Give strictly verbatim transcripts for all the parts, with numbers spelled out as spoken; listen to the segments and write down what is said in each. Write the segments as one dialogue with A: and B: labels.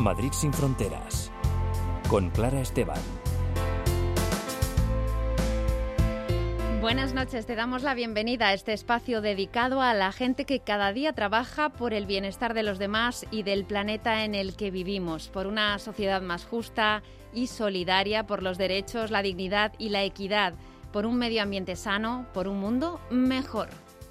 A: Madrid sin fronteras, con Clara Esteban.
B: Buenas noches, te damos la bienvenida a este espacio dedicado a la gente que cada día trabaja por el bienestar de los demás y del planeta en el que vivimos, por una sociedad más justa y solidaria, por los derechos, la dignidad y la equidad, por un medio ambiente sano, por un mundo mejor.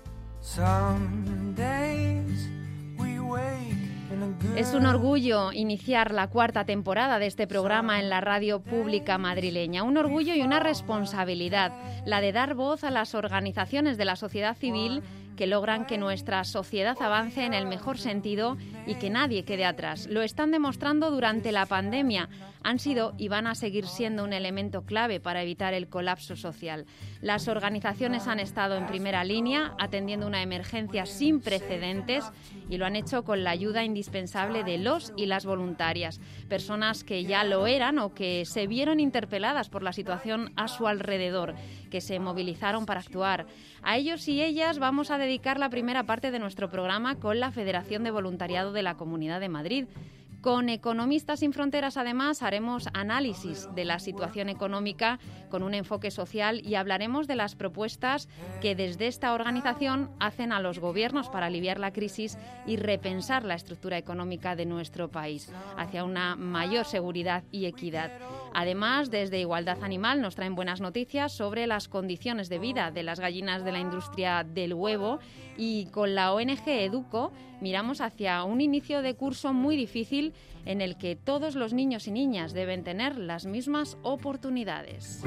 B: Es un orgullo iniciar la cuarta temporada de este programa en la radio pública madrileña. Un orgullo y una responsabilidad, la de dar voz a las organizaciones de la sociedad civil que logran que nuestra sociedad avance en el mejor sentido y que nadie quede atrás. Lo están demostrando durante la pandemia. Han sido y van a seguir siendo un elemento clave para evitar el colapso social. Las organizaciones han estado en primera línea atendiendo una emergencia sin precedentes y lo han hecho con la ayuda indispensable de los y las voluntarias, personas que ya lo eran o que se vieron interpeladas por la situación a su alrededor, que se movilizaron para actuar. A ellos y ellas vamos a dedicar la primera parte de nuestro programa con la Federación de Voluntariado de la Comunidad de Madrid. Con Economistas sin Fronteras, además, haremos análisis de la situación económica con un enfoque social y hablaremos de las propuestas que desde esta organización hacen a los gobiernos para aliviar la crisis y repensar la estructura económica de nuestro país hacia una mayor seguridad y equidad. Además, desde Igualdad Animal nos traen buenas noticias sobre las condiciones de vida de las gallinas de la industria del huevo y con la O N G Educo miramos hacia un inicio de curso muy difícil en el que todos los niños y niñas deben tener las mismas oportunidades.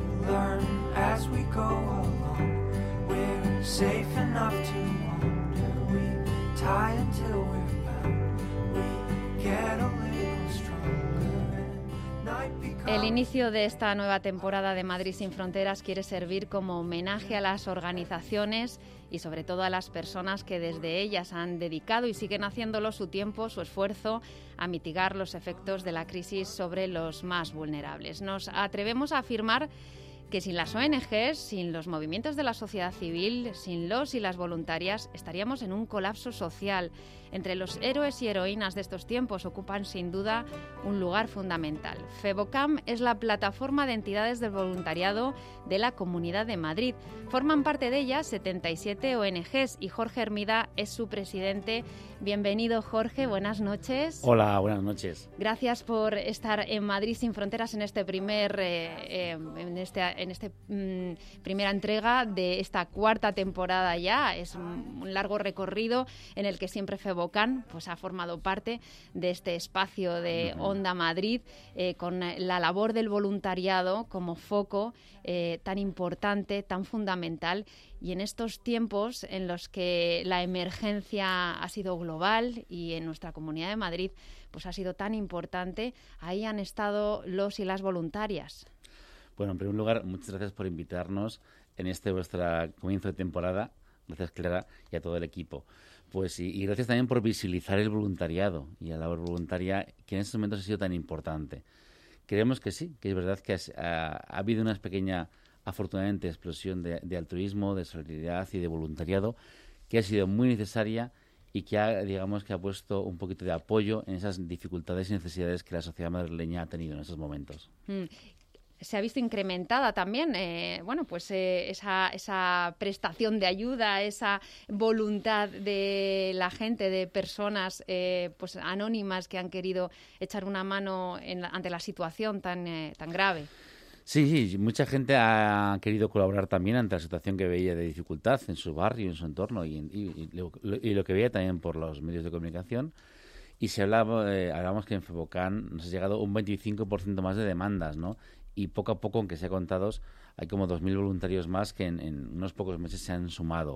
B: El inicio de esta nueva temporada de Madrid sin Fronteras quiere servir como homenaje a las organizaciones y sobre todo a las personas que desde ellas han dedicado y siguen haciéndolo su tiempo, su esfuerzo a mitigar los efectos de la crisis sobre los más vulnerables. Nos atrevemos a afirmar que sin las O N Ges, sin los movimientos de la sociedad civil, sin los y las voluntarias, estaríamos en un colapso social. Entre los héroes y heroínas de estos tiempos ocupan sin duda un lugar fundamental. FEVOCAM es la plataforma de entidades del voluntariado de la Comunidad de Madrid. Forman parte de ella setenta y siete O N Ges y Jorge Hermida es su presidente. Bienvenido, Jorge, buenas noches.
C: Hola, buenas noches.
B: Gracias por estar en Madrid sin Fronteras en este primer, eh, eh, en este, en este mmm, primera entrega de esta cuarta temporada ya. Es un, un largo recorrido en el que siempre FEVOCAM pues ha formado parte de este espacio de Onda Madrid eh, con la labor del voluntariado como foco eh, tan importante, tan fundamental. Y en estos tiempos en los que la emergencia ha sido global y en nuestra Comunidad de Madrid pues ha sido tan importante, ahí han estado los y las voluntarias.
C: Bueno, en primer lugar, muchas gracias por invitarnos en este vuestro comienzo de temporada. Gracias, Clara, y a todo el equipo. Pues y, y gracias también por visibilizar el voluntariado y la labor voluntaria que en estos momentos ha sido tan importante. Creemos que sí, que es verdad que ha, ha habido una pequeña, afortunadamente, explosión de, de altruismo, de solidaridad y de voluntariado que ha sido muy necesaria y que ha, digamos, que ha puesto un poquito de apoyo en esas dificultades y necesidades que la sociedad madrileña ha tenido en esos momentos.
B: Mm. Se ha visto incrementada también, eh, bueno, pues eh, esa, esa prestación de ayuda, esa voluntad de la gente, de personas eh, pues anónimas que han querido echar una mano en la, ante la situación tan, eh, tan grave.
C: Sí, sí, mucha gente ha querido colaborar también ante la situación que veía de dificultad en su barrio, en su entorno y, y, y, lo, y lo que veía también por los medios de comunicación. Y se hablaba, eh, hablamos que en FEVOCAM nos ha llegado un veinticinco por ciento más de demandas, ¿no? Y poco a poco, aunque sea contados, hay como dos mil voluntarios más que en, en unos pocos meses se han sumado.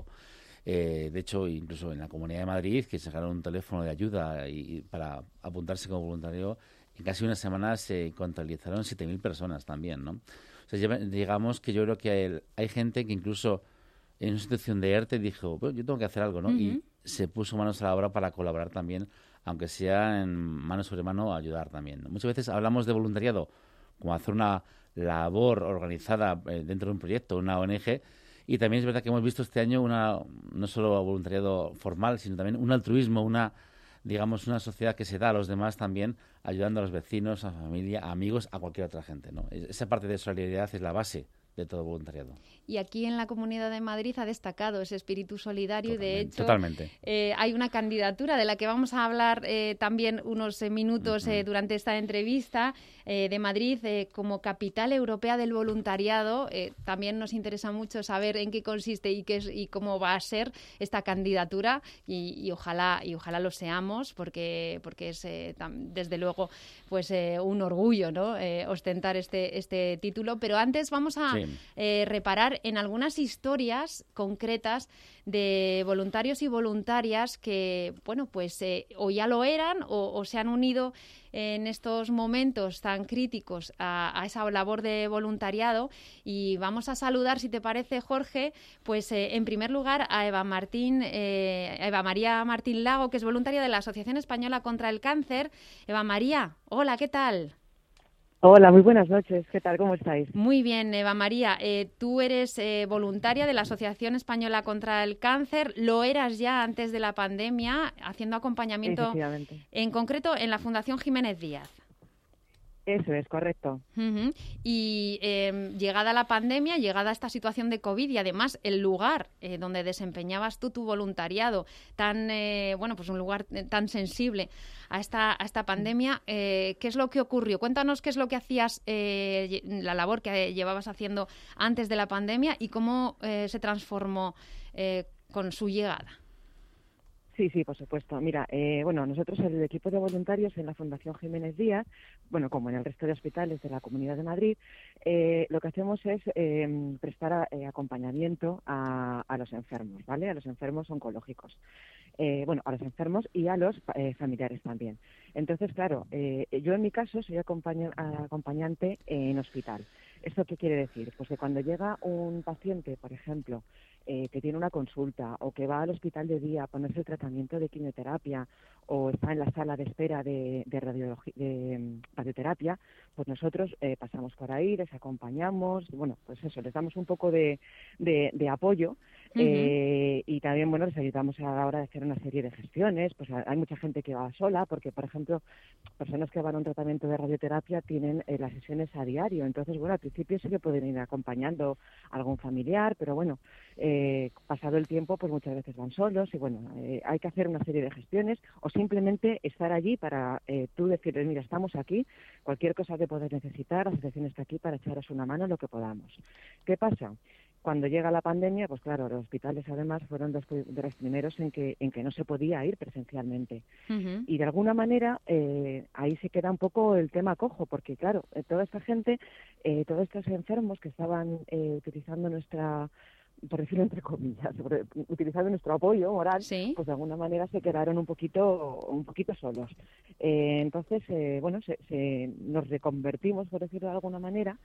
C: Eh, de hecho, incluso en la Comunidad de Madrid, que sacaron un teléfono de ayuda y, y para apuntarse como voluntario, en casi una semana se contabilizaron siete mil personas también, ¿no? O sea, digamos que yo creo que hay, hay gente que incluso en una situación de ERTE dijo, bueno, yo tengo que hacer algo, ¿no? Uh-huh. Y se puso manos a la obra para colaborar también, aunque sea en mano sobre mano, ayudar también, ¿no? Muchas veces hablamos de voluntariado como hacer una labor organizada eh, dentro de un proyecto, una O N Ge, y también es verdad que hemos visto este año una no solo voluntariado formal, sino también un altruismo, una digamos, una sociedad que se da a los demás también, ayudando a los vecinos, a la familia, a amigos, a cualquier otra gente, ¿no? Esa parte de solidaridad es la base de todo voluntariado.
B: Y aquí en la Comunidad de Madrid ha destacado ese espíritu solidario
C: Totalmente,
B: y de hecho
C: totalmente.
B: Eh, hay una candidatura de la que vamos a hablar eh, también unos eh, minutos uh-huh. eh, durante esta entrevista eh, de Madrid eh, como capital europea del voluntariado. Eh, también nos interesa mucho saber en qué consiste y, qué es, y cómo va a ser esta candidatura y, y ojalá y ojalá lo seamos porque porque es eh, tam, desde luego pues eh, un orgullo, ¿no? Eh, ostentar este este título. Pero antes vamos a sí. eh, reparar en algunas historias concretas de voluntarios y voluntarias que, bueno, pues eh, o ya lo eran o, o se han unido en estos momentos tan críticos a, a esa labor de voluntariado. Y vamos a saludar, si te parece, Jorge, pues eh, en primer lugar a Eva Martín, eh, Eva María Martín Lago, que es voluntaria de la Asociación Española contra el Cáncer. Eva María, hola, ¿qué tal?
D: Hola, muy buenas noches. ¿Qué tal? ¿Cómo estáis?
B: Muy bien, Eva María. Eh, tú eres eh, voluntaria de la Asociación Española contra el Cáncer. Lo eras ya antes de la pandemia, haciendo acompañamiento, en concreto, en la Fundación Jiménez Díaz.
D: Eso es, correcto.
B: Uh-huh. Y eh, llegada la pandemia, llegada esta situación de COVID y además el lugar eh, donde desempeñabas tú tu voluntariado, tan eh, bueno, pues un lugar tan sensible a esta, a esta pandemia, eh, ¿qué es lo que ocurrió? Cuéntanos qué es lo que hacías, eh, la labor que llevabas haciendo antes de la pandemia y cómo eh, se transformó eh, con su llegada.
D: Sí, sí, por supuesto. Mira, eh, bueno, nosotros el equipo de voluntarios en la Fundación Jiménez Díaz, bueno, como en el resto de hospitales de la Comunidad de Madrid, eh, lo que hacemos es eh, prestar eh, acompañamiento a, a los enfermos, ¿vale? A los enfermos oncológicos. Eh, bueno, a los enfermos y a los eh, familiares también. Entonces, claro, eh, yo en mi caso soy acompaña, acompañante en hospital. ¿Esto qué quiere decir? Pues que cuando llega un paciente, por ejemplo, Eh, que tiene una consulta o que va al hospital de día a ponerse el tratamiento de quimioterapia o está en la sala de espera de, de, radiologi- de um, radioterapia, pues nosotros eh, pasamos por ahí, les acompañamos, bueno, pues eso, les damos un poco de, de, de apoyo uh-huh. eh, y también, bueno, les ayudamos a la hora de hacer una serie de gestiones. Pues hay mucha gente que va sola porque, por ejemplo, personas que van a un tratamiento de radioterapia tienen eh, las sesiones a diario, entonces, bueno, al principio sí que pueden ir acompañando a algún familiar, pero bueno, eh, pasado el tiempo, pues muchas veces van solos y, bueno, eh, hay que hacer una serie de gestiones o simplemente estar allí para eh, tú decirles, mira, estamos aquí, cualquier cosa que podáis necesitar, la asociación está aquí para echaros una mano en lo que podamos. ¿Qué pasa? Cuando llega la pandemia, pues claro, los hospitales además fueron de los, de los primeros en que, en que no se podía ir presencialmente. Uh-huh. Y de alguna manera eh, ahí se queda un poco el tema cojo, porque claro, eh, toda esta gente, eh, todos estos enfermos que estaban eh, utilizando nuestra, por decirlo entre comillas, sobre, utilizando nuestro apoyo moral, ¿sí? Pues de alguna manera se quedaron un poquito, un poquito solos. Eh, entonces, eh, bueno, se, se, nos reconvertimos, por decirlo de alguna manera,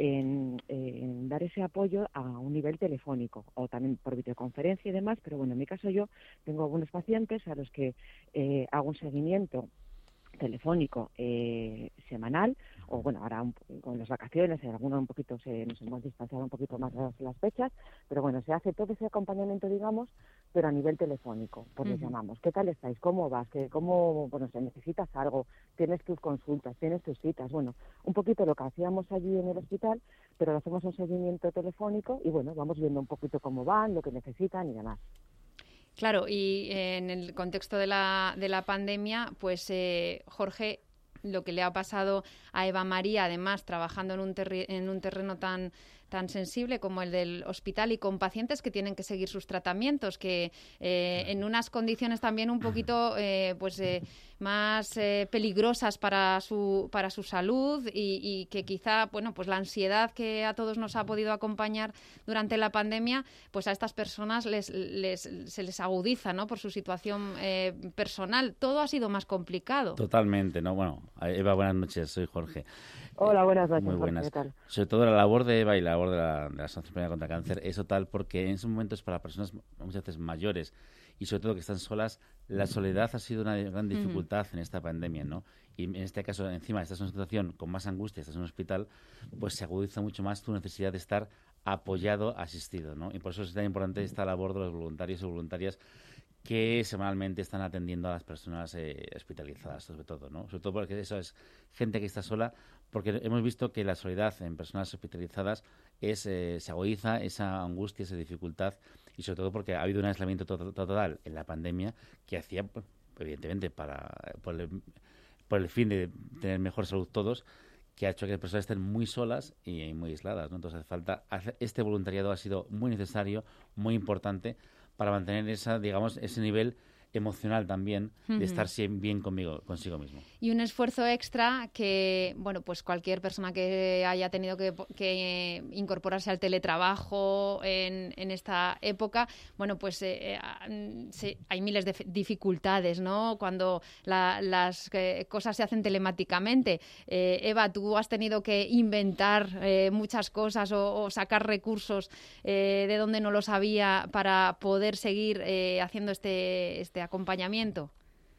D: en, en dar ese apoyo a un nivel telefónico o también por videoconferencia y demás, pero bueno, en mi caso yo tengo algunos pacientes a los que eh, hago un seguimiento telefónico eh, semanal, o bueno, ahora un, con las vacaciones, en algunos un poquito se, nos hemos distanciado un poquito más de las fechas, pero bueno, se hace todo ese acompañamiento, digamos, pero a nivel telefónico, pues uh-huh. les llamamos, ¿qué tal estáis? ¿Cómo vas? ¿Qué, cómo, bueno, si necesitas algo? ¿Tienes tus consultas? ¿Tienes tus citas? Bueno, un poquito lo que hacíamos allí en el hospital, pero lo hacemos un seguimiento telefónico y bueno, vamos viendo un poquito cómo van, lo que necesitan y demás.
B: Claro, y en el contexto de la, de la pandemia, pues eh, Jorge, lo que le ha pasado a Eva María, además trabajando en un, terri- en un terreno tan, tan sensible como el del hospital y con pacientes que tienen que seguir sus tratamientos, que eh, en unas condiciones también un poquito eh, pues eh, más eh, peligrosas para su para su salud y, y que quizá, bueno, pues la ansiedad que a todos nos ha podido acompañar durante la pandemia, pues a estas personas les, les se les agudiza, ¿no? Por su situación eh, personal. Todo ha sido más complicado.
C: Totalmente, ¿no? Bueno, Eva, buenas noches, soy Jorge.
D: Hola, buenas noches.
C: Muy buenas.
D: Jorge, ¿qué tal?
C: Sobre todo la labor de Eva y la labor de la, de la Asociación Española contra el Cáncer es total porque en esos momentos para personas muchas veces mayores y sobre todo que están solas, la soledad ha sido una gran dificultad uh-huh. en esta pandemia, ¿no? Y en este caso, encima, estás en una situación con más angustia, estás en un hospital, pues se agudiza mucho más tu necesidad de estar apoyado, asistido, ¿no? Y por eso es tan importante esta labor de los voluntarios y voluntarias que semanalmente están atendiendo a las personas eh, hospitalizadas, sobre todo, ¿no? Sobre todo porque eso es gente que está sola, porque hemos visto que la soledad en personas hospitalizadas es eh, se agudiza esa angustia, esa dificultad, y sobre todo porque ha habido un aislamiento to- total en la pandemia que hacía, pues, evidentemente, para por el, por el fin de tener mejor salud todos, que ha hecho que las personas estén muy solas y muy aisladas, ¿no? Entonces hace falta, hace, este voluntariado ha sido muy necesario, muy importante para mantener esa, digamos, ese nivel emocional también de uh-huh. estar bien conmigo, consigo mismo.
B: Y un esfuerzo extra que, bueno, pues cualquier persona que haya tenido que, que incorporarse al teletrabajo en, en esta época, bueno, pues eh, eh, se, hay miles de dificultades, ¿no? Cuando la, las eh, cosas se hacen telemáticamente. Eh, Eva, tú has tenido que inventar eh, muchas cosas o, o sacar recursos eh, de donde no los había para poder seguir eh, haciendo este, este acompañamiento.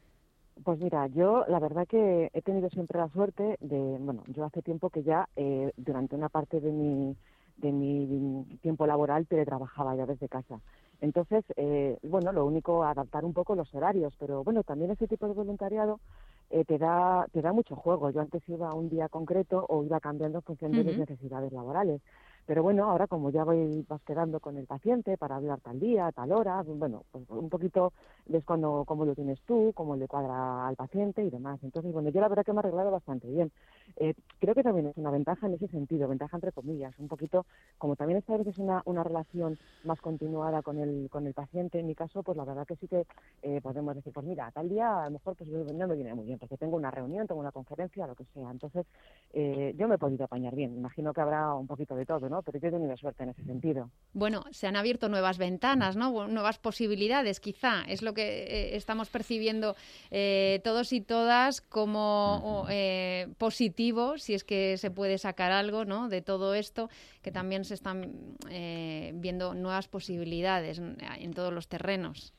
D: Pues mira, yo la verdad que he tenido siempre la suerte de, bueno, yo hace tiempo que ya eh, durante una parte de mi de mi tiempo laboral teletrabajaba ya desde casa. Entonces, eh, bueno, lo único, adaptar un poco los horarios, pero bueno, también ese tipo de voluntariado eh, te da te da mucho juego. Yo antes iba a un día concreto o iba cambiando en función de uh-huh. mis necesidades laborales. Pero bueno, ahora como ya voy vas quedando con el paciente para hablar tal día, tal hora, bueno, pues un poquito ves cuando cómo lo tienes tú, cómo le cuadra al paciente y demás. Entonces, bueno, yo la verdad que me he arreglado bastante bien. Eh, creo que también es una ventaja en ese sentido, ventaja entre comillas, un poquito, como también esta vez es una, una relación más continuada con el con el paciente, en mi caso, pues la verdad que sí que eh, podemos decir, pues mira, tal día a lo mejor pues no me viene muy bien, porque tengo una reunión, tengo una conferencia, lo que sea. Entonces, eh, yo me he podido apañar bien. Imagino que habrá un poquito de todo, ¿no? Pero yo he tenido suerte en ese sentido.
B: Bueno, se han abierto nuevas ventanas, ¿no? Nuevas posibilidades, quizá. Es lo que eh, estamos percibiendo eh, todos y todas como eh, positivo, si es que se puede sacar algo, ¿no?, de todo esto, que también se están eh, viendo nuevas posibilidades en todos los terrenos.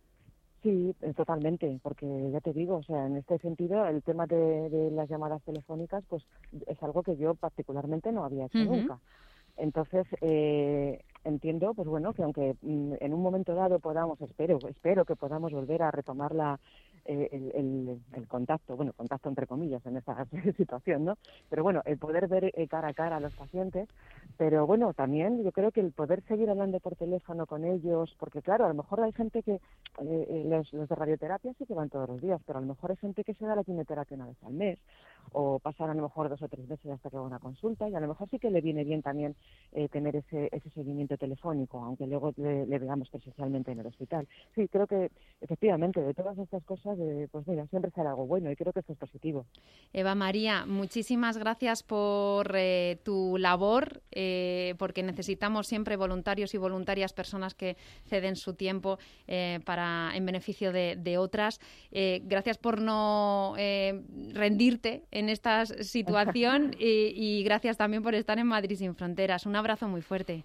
D: Sí, totalmente, porque ya te digo, o sea, en este sentido, el tema de, de las llamadas telefónicas, pues es algo que yo particularmente no había hecho uh-huh. nunca. Entonces, eh, entiendo, pues bueno, que aunque mm, en un momento dado podamos, espero, espero que podamos volver a retomar la, eh, el, el, el contacto, bueno, contacto entre comillas en esta situación, ¿no? Pero bueno, el poder ver eh, cara a cara a los pacientes, pero bueno, también yo creo que el poder seguir hablando por teléfono con ellos, porque claro, a lo mejor hay gente que, eh, los, los de radioterapia sí que van todos los días, pero a lo mejor hay gente que se da la quimioterapia una vez al mes, o pasar a lo mejor dos o tres meses hasta que va a una consulta, y a lo mejor sí que le viene bien también eh, tener ese, ese seguimiento telefónico, aunque luego le, le veamos presencialmente en el hospital. Sí, creo que efectivamente de todas estas cosas, eh, pues mira, siempre será algo bueno y creo que esto es positivo.
B: Eva María, muchísimas gracias por eh, tu labor, eh, porque necesitamos siempre voluntarios y voluntarias, personas que ceden su tiempo eh, para en beneficio de, de otras. Eh, gracias por no eh, rendirte en esta situación y, y gracias también por estar en Madrid Sin Fronteras. Un abrazo muy fuerte.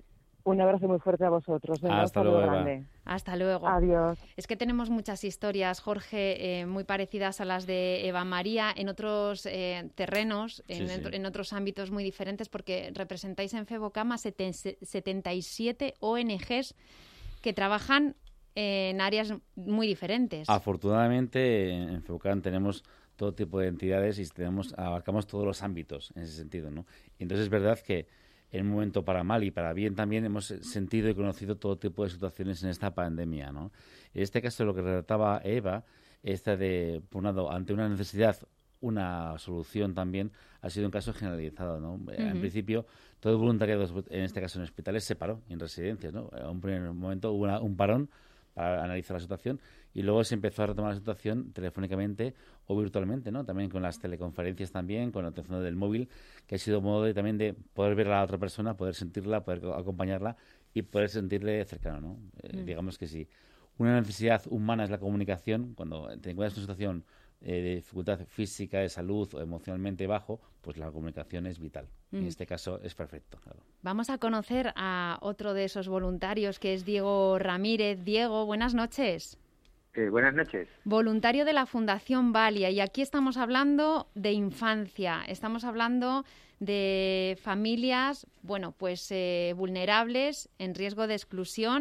D: Un abrazo muy fuerte a vosotros. Venga,
C: hasta luego, Eva.
D: Grande.
B: Hasta luego.
D: Adiós.
B: Es que tenemos muchas historias, Jorge, eh, muy parecidas a las de Eva María, en otros eh, terrenos, en, sí, sí. en otros ámbitos muy diferentes, porque representáis en FEBOCAMA setenta y siete O N Ges que trabajan en áreas muy diferentes.
C: Afortunadamente, en FEBOCAM tenemos todo tipo de entidades y tenemos abarcamos todos los ámbitos en ese sentido, ¿no? Y entonces es verdad que en un momento para mal y para bien también hemos sentido y conocido todo tipo de situaciones en esta pandemia, ¿no? En este caso, lo que relataba Eva, esta de, por un lado, ante una necesidad, una solución también, ha sido un caso generalizado, ¿no? Uh-huh. En principio, todo el voluntariado, en este caso en hospitales, se paró, en residencias, ¿no? En un primer momento hubo una, un parón para analizar la situación y luego se empezó a retomar la situación telefónicamente o virtualmente, ¿no? También con las teleconferencias también, con la atención del móvil, que ha sido un modo de, también de poder ver a la otra persona, poder sentirla, poder acompañarla y poder sentirle cercano, ¿no? Eh, mm. Digamos que si una necesidad humana es la comunicación, cuando te encuentras en una situación eh, de dificultad física, de salud o emocionalmente bajo, pues la comunicación es vital. Mm. En este caso es perfecto, claro.
B: Vamos a conocer a otro de esos voluntarios, que es Diego Ramírez. Diego, buenas noches.
E: Eh, buenas noches.
B: Voluntario de la Fundación Valia, y aquí estamos hablando de infancia, estamos hablando de familias, bueno, pues eh, vulnerables, en riesgo de exclusión,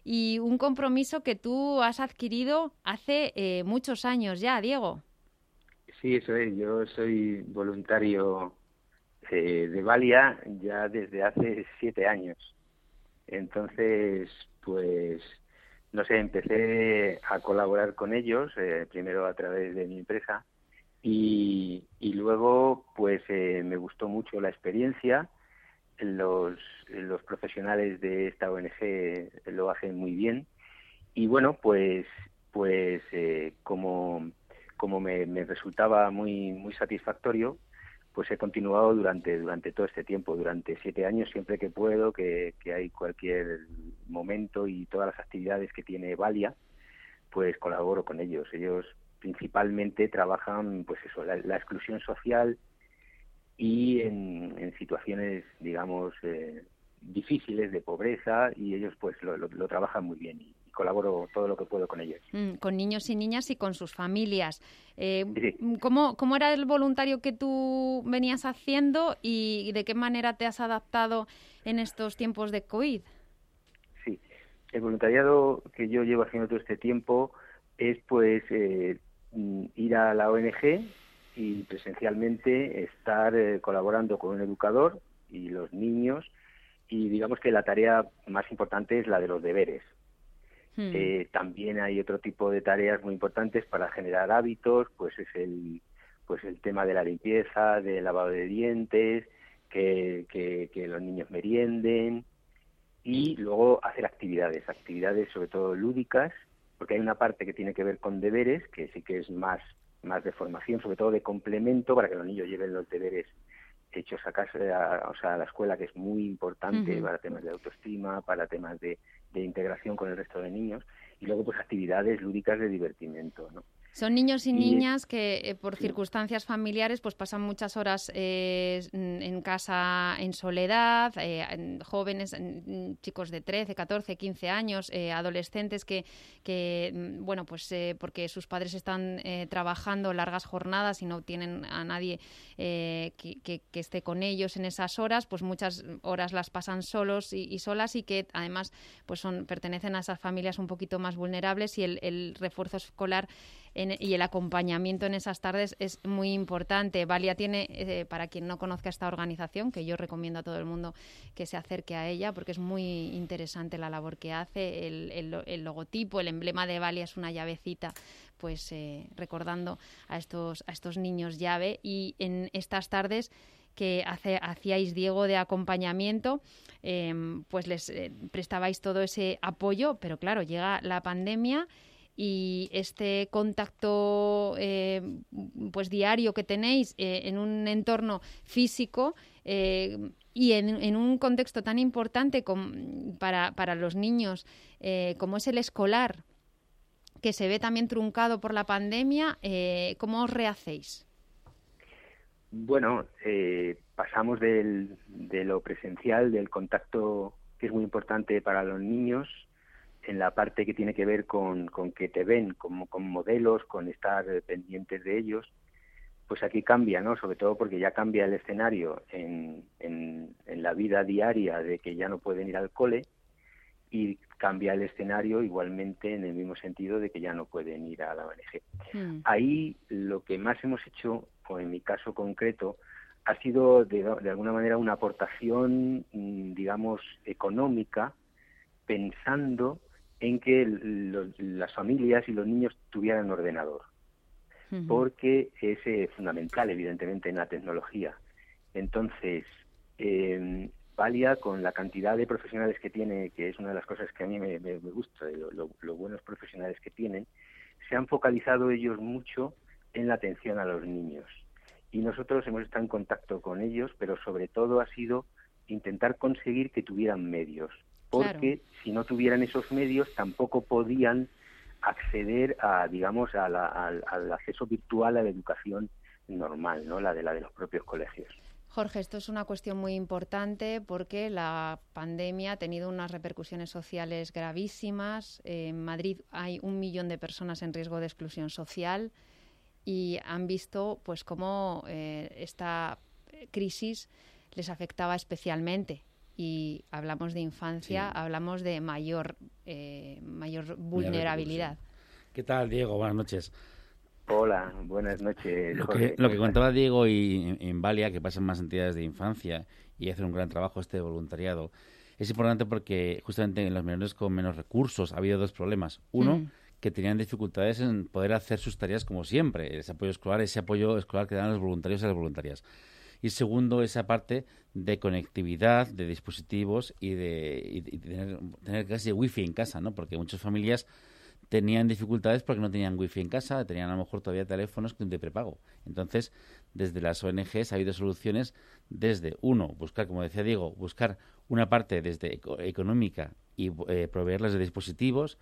B: y un compromiso que tú has adquirido hace eh, muchos años ya, Diego.
E: Sí, eso es. Yo soy voluntario eh, de Valia ya desde hace siete años. Entonces, pues, no sé, empecé a colaborar con ellos, eh, primero a través de mi empresa, y, y luego, pues, eh, me gustó mucho la experiencia. Los, los profesionales de esta O N G lo hacen muy bien. Y bueno, pues, pues eh, como... como me, me resultaba muy muy satisfactorio, pues he continuado durante durante todo este tiempo, durante siete años, siempre que puedo, que, que hay cualquier momento y todas las actividades que tiene Valia, pues colaboro con ellos. Ellos principalmente trabajan, pues eso, la, la exclusión social y en, en situaciones, digamos, eh, difíciles de pobreza, y ellos pues lo, lo, lo trabajan muy bien. Y, colaboro todo lo que puedo con ellos.
B: Mm, con niños y niñas y con sus familias. Eh,
E: sí.
B: ¿cómo, ¿Cómo era el voluntario que tú venías haciendo y de qué manera te has adaptado en estos tiempos de COVID?
E: Sí, el voluntariado que yo llevo haciendo todo este tiempo es pues eh, ir a la O N G y presencialmente estar eh, colaborando con un educador y los niños, y digamos que la tarea más importante es la de los deberes. Hmm. Eh, también hay otro tipo de tareas muy importantes para generar hábitos, pues es el pues el tema de la limpieza, del lavado de dientes, que, que, que los niños merienden, y luego hacer actividades, actividades sobre todo lúdicas, porque hay una parte que tiene que ver con deberes, que sí que es más, más de formación, sobre todo de complemento, para que los niños lleven los deberes hechos a casa, a, o sea, a la escuela, que es muy importante uh-huh. para temas de autoestima, para temas de, de integración con el resto de niños, y luego pues actividades lúdicas de divertimento, ¿no?
B: Son niños y, y niñas que eh, por
E: sí.
B: circunstancias familiares pues pasan muchas horas eh, en casa en soledad, eh, jóvenes, chicos de trece, catorce, quince años, eh, adolescentes que, que bueno, pues eh, porque sus padres están eh, trabajando largas jornadas y no tienen a nadie eh, que, que, que esté con ellos en esas horas, pues muchas horas las pasan solos y, y solas, y que además pues son pertenecen a esas familias un poquito más vulnerables, y el, el refuerzo escolar En, y el acompañamiento en esas tardes es muy importante. Valia tiene, eh, para quien no conozca esta organización, que yo recomiendo a todo el mundo que se acerque a ella, porque es muy interesante la labor que hace. El, el, el logotipo, el emblema de Valia es una llavecita, pues eh, recordando a estos, a estos niños llave. Y en estas tardes que hace, hacíais, Diego, de acompañamiento, eh, pues les eh, prestabais todo ese apoyo, pero claro, llega la pandemia y este contacto eh, pues diario que tenéis eh, en un entorno físico eh, y en, en un contexto tan importante com, para, para los niños eh, como es el escolar, que se ve también truncado por la pandemia, eh, ¿cómo os rehacéis?
E: Bueno, eh, pasamos del, de lo presencial, del contacto que es muy importante para los niños, en la parte que tiene que ver con, con que te ven como con modelos, con estar pendientes de ellos, pues aquí cambia, ¿no? Sobre todo porque ya cambia el escenario en, en, en la vida diaria, de que ya no pueden ir al cole, y cambia el escenario igualmente en el mismo sentido de que ya no pueden ir a la O N G. Mm. Ahí lo que más hemos hecho, o en mi caso concreto, ha sido de, de alguna manera una aportación, digamos, económica, pensando en que los, las familias y los niños tuvieran ordenador, uh-huh. porque es eh, fundamental, evidentemente, en la tecnología. Entonces, eh, Valia, con la cantidad de profesionales que tiene, que es una de las cosas que a mí me, me, me gusta, de lo, lo, lo buenos profesionales que tienen, se han focalizado ellos mucho en la atención a los niños. Y nosotros hemos estado en contacto con ellos, pero sobre todo ha sido intentar conseguir que tuvieran medios, porque claro. si no tuvieran esos medios tampoco podían acceder a, digamos, a la, al, al acceso virtual a la educación normal, ¿no? La de la de los propios colegios.
B: Jorge, esto es una cuestión muy importante porque la pandemia ha tenido unas repercusiones sociales gravísimas. En Madrid hay un millón de personas en riesgo de exclusión social y han visto pues cómo eh, esta crisis les afectaba especialmente. y hablamos de infancia,
C: Sí.
B: hablamos de mayor, eh, mayor vulnerabilidad.
C: ¿Qué tal, Diego? Buenas noches.
E: Hola, buenas noches,
C: Lo
E: Jorge.
C: que, lo que contaba Diego y en Valia, que pasan más entidades de infancia y hacen un gran trabajo este voluntariado, es importante porque justamente en los menores con menos recursos ha habido dos problemas. Uno,
B: Mm.
C: que tenían dificultades en poder hacer sus tareas como siempre, ese apoyo escolar, ese apoyo escolar que dan los voluntarios y las voluntarias. Y segundo, esa parte de conectividad, de dispositivos y de, y de tener, tener casi wifi en casa, ¿no? Porque muchas familias tenían dificultades porque no tenían wifi en casa, tenían a lo mejor todavía teléfonos de prepago. Entonces, desde las O N Ges ha habido soluciones desde, uno, buscar, como decía Diego, buscar una parte desde eco- económica y eh, proveerles de dispositivos,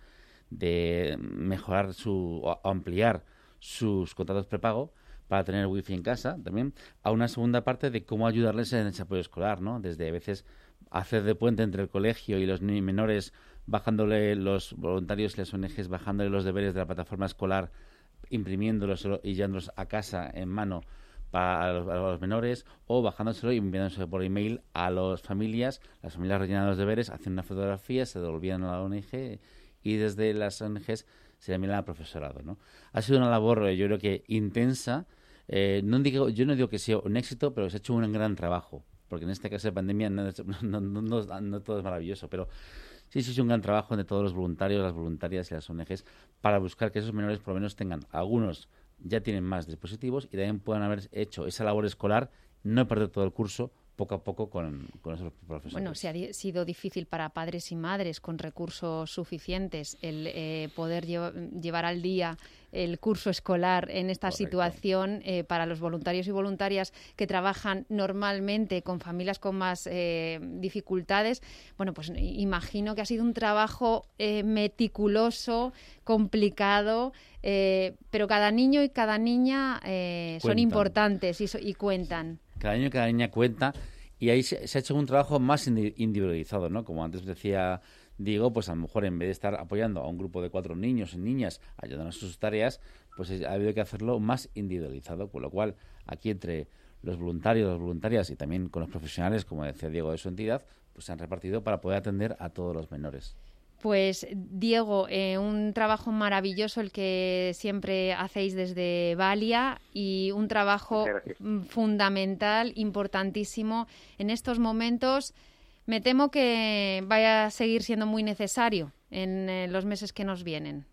C: de mejorar su o ampliar sus contratos prepago para tener wifi en casa también, a una segunda parte de cómo ayudarles en ese apoyo escolar, ¿no? Desde a veces hacer de puente entre el colegio y los ni- menores, bajándole los voluntarios y las O N Ges, bajándole los deberes de la plataforma escolar, imprimiéndolos y llevándolos a casa en mano para los, a los menores, o bajándoselo y enviándoselo por email a las familias. Las familias rellenan los deberes, hacen una fotografía, se devolvían a la O N Ge y desde las O N Ges se le envían al profesorado, ¿no? Ha sido una labor, eh, yo creo que intensa. Eh, no digo, yo no digo que sea un éxito, pero se ha hecho un gran trabajo, porque en este caso de pandemia no, no, no, no, no todo es maravilloso, pero sí, sí es un gran trabajo de todos los voluntarios, las voluntarias y las O N Ges para buscar que esos menores por lo menos tengan, algunos ya tienen más dispositivos y también puedan haber hecho esa labor escolar, no perder todo el curso poco a poco con, con esos profesores.
B: Bueno, si ha di- sido difícil para padres y madres con recursos suficientes el eh, poder lleva- llevar al día el curso escolar en esta
C: Correcto.
B: situación, eh, para los voluntarios y voluntarias que trabajan normalmente con familias con más eh, dificultades, bueno, pues imagino que ha sido un trabajo eh, meticuloso, complicado, eh, pero cada niño y cada niña eh, son
C: Cuentan.
B: importantes y, so- y cuentan.
C: Cada año cada niña cuenta y ahí se, se ha hecho un trabajo más indi- individualizado, ¿no? Como antes decía Diego, pues a lo mejor en vez de estar apoyando a un grupo de cuatro niños y niñas ayudando a sus tareas, pues ha habido que hacerlo más individualizado, con lo cual aquí entre los voluntarios, las voluntarias y también con los profesionales, como decía Diego de su entidad, pues se han repartido para poder atender a todos los menores.
B: Pues Diego, eh, un trabajo maravilloso el que siempre hacéis desde Valia y un trabajo
E: Muchas gracias.
B: mm, fundamental, importantísimo en estos momentos. Me temo que vaya a seguir siendo muy necesario en eh, los meses que nos vienen.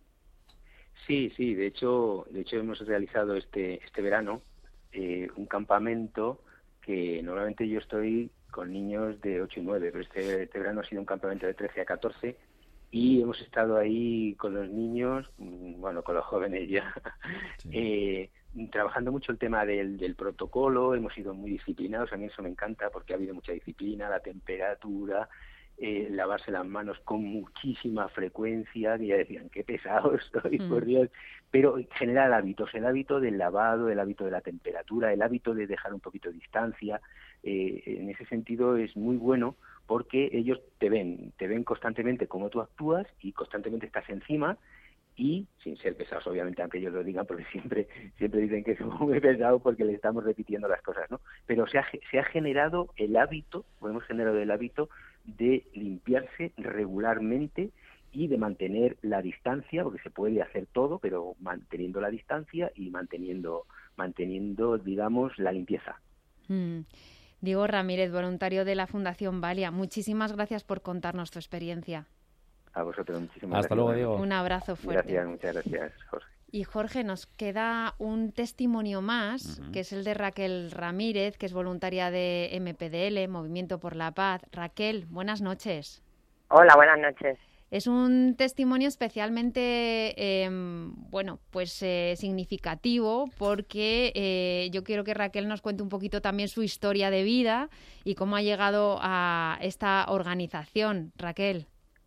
E: Sí, sí, de hecho, de hecho hemos realizado este este verano eh, un campamento que normalmente yo estoy con niños de ocho y nueve, pero este, este verano ha sido un campamento de trece a catorce y hemos estado ahí con los niños, mm, bueno, con los jóvenes ya,
C: Sí.
E: eh, trabajando mucho el tema del, del protocolo, hemos sido muy disciplinados, a mí eso me encanta porque ha habido mucha disciplina, la temperatura, eh, lavarse las manos con muchísima frecuencia, que ya decían, qué pesado estoy,
B: Mm.
E: por Dios, pero generar hábitos, el hábito del lavado, el hábito de la temperatura, el hábito de dejar un poquito de distancia, eh, en ese sentido es muy bueno porque ellos te ven, te ven constantemente cómo tú actúas y constantemente estás encima y, sin ser pesados obviamente, aunque ellos lo digan, porque siempre siempre dicen que somos muy pesados porque le estamos repitiendo las cosas, ¿no? Pero se ha, se ha generado el hábito, o hemos generado el hábito de limpiarse regularmente y de mantener la distancia, porque se puede hacer todo, pero manteniendo la distancia y manteniendo, manteniendo digamos, la limpieza.
B: Mm. Diego Ramírez, voluntario de la Fundación Valia, muchísimas gracias por contarnos tu experiencia.
E: A vosotros muchísimas
C: Hasta
E: gracias.
C: luego, Diego.
B: Un abrazo fuerte.
E: Gracias, muchas gracias, Jorge.
B: Y Jorge, nos queda un testimonio más,
C: Ujú.
B: que es el de Raquel Ramírez, que es voluntaria de M P D L, Movimiento por la Paz. Raquel, buenas noches.
F: Hola, buenas noches.
B: Es un testimonio especialmente, eh, bueno, pues eh, significativo, porque eh, yo quiero que Raquel nos cuente un poquito también su historia de vida y cómo ha llegado a esta organización. Raquel.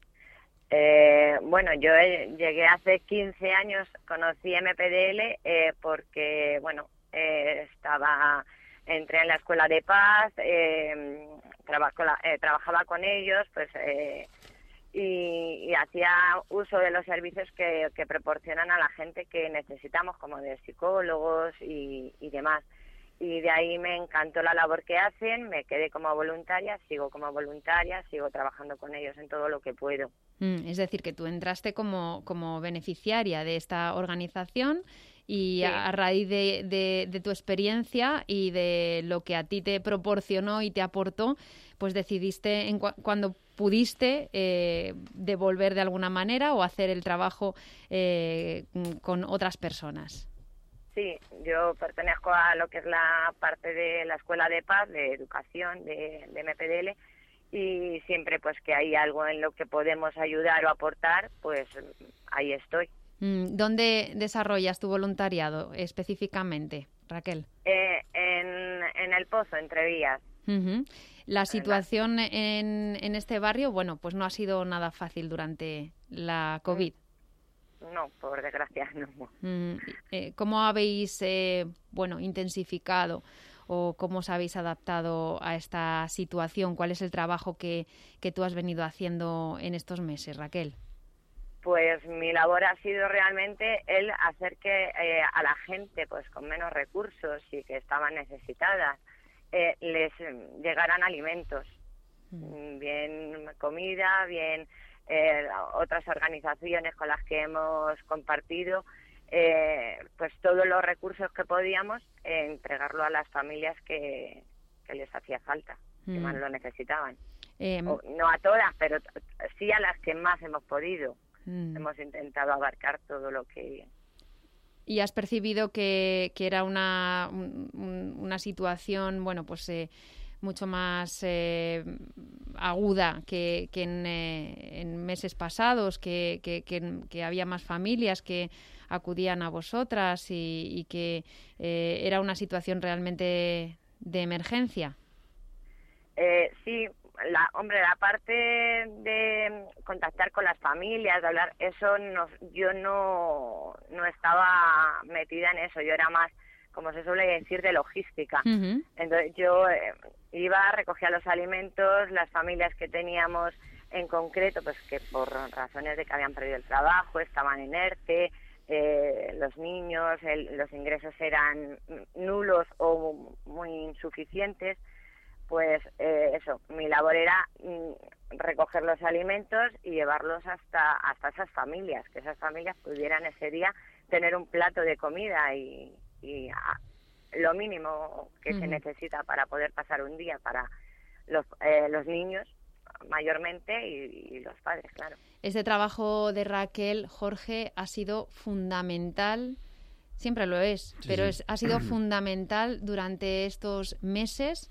F: Eh, bueno, yo eh, llegué hace quince años, conocí M P D L eh, porque, bueno, eh, estaba, entré en la Escuela de Paz, eh, trabajo, eh, trabajaba con ellos, pues, eh, y, y hacía uso de los servicios que, que proporcionan a la gente que necesitamos, como de psicólogos y, y demás. y de ahí me encantó la labor que hacen, me quedé como voluntaria, sigo como voluntaria, sigo trabajando con ellos en todo lo que puedo.
B: Mm, es decir, que tú entraste como, como beneficiaria de esta organización y sí. a, a raíz de, de, de tu experiencia y de lo que a ti te proporcionó y te aportó, pues decidiste en cu- cuando pudiste eh, devolver de alguna manera o hacer el trabajo eh, con otras personas.
F: Sí, yo pertenezco a lo que es la parte de la Escuela de Paz, de Educación, de, de M P D L, y siempre pues que hay algo en lo que podemos ayudar o aportar, pues ahí estoy.
B: ¿Dónde desarrollas tu voluntariado específicamente, Raquel?
F: Eh, en, en El Pozo, Entre Vías.
B: Uh-huh. La situación en, en este barrio, bueno, pues no ha sido nada fácil durante la COVID.
F: No, por desgracia no.
B: Mm, eh, ¿Cómo habéis eh, bueno, intensificado o cómo os habéis adaptado a esta situación? ¿Cuál es el trabajo que, que tú has venido haciendo en estos meses, Raquel?
F: Pues mi labor ha sido realmente el hacer que eh, a la gente pues con menos recursos y que estaban necesitadas eh, les llegaran alimentos, mm. bien comida, bien... Eh, otras organizaciones con las que hemos compartido, eh, pues todos los recursos que podíamos, eh, entregarlo a las familias que, que les hacía falta, mm. que más lo necesitaban. Eh, o, no a todas, pero t- sí a las que más hemos podido. Mm. Hemos intentado abarcar todo lo que...
B: ¿Y has percibido que, que era una, un, una situación, bueno, pues... Eh, mucho más eh, aguda que, que en, eh, en meses pasados, que, que, que, que había más familias que acudían a vosotras y, y que eh, era una situación realmente de emergencia?
F: Eh, sí, la, hombre, la parte de contactar con las familias, de hablar, eso no, yo no, no estaba metida en eso, yo era más, como se suele decir, de logística. Uh-huh. Entonces yo eh, iba, recogía los alimentos, las familias que teníamos en concreto, pues que por razones de que habían perdido el trabajo, estaban en ERTE, eh, los niños, el, los ingresos eran nulos o muy insuficientes, pues eh, eso, mi labor era mm, recoger los alimentos y llevarlos hasta, hasta esas familias, que esas familias pudieran ese día tener un plato de comida y... y a, lo mínimo que uh-huh. se necesita para poder pasar un día para los, eh, los niños mayormente y, y los padres, claro.
B: Este trabajo de Raquel, Jorge, ha sido fundamental, siempre lo es, sí, pero sí. Es, ha sido fundamental durante estos meses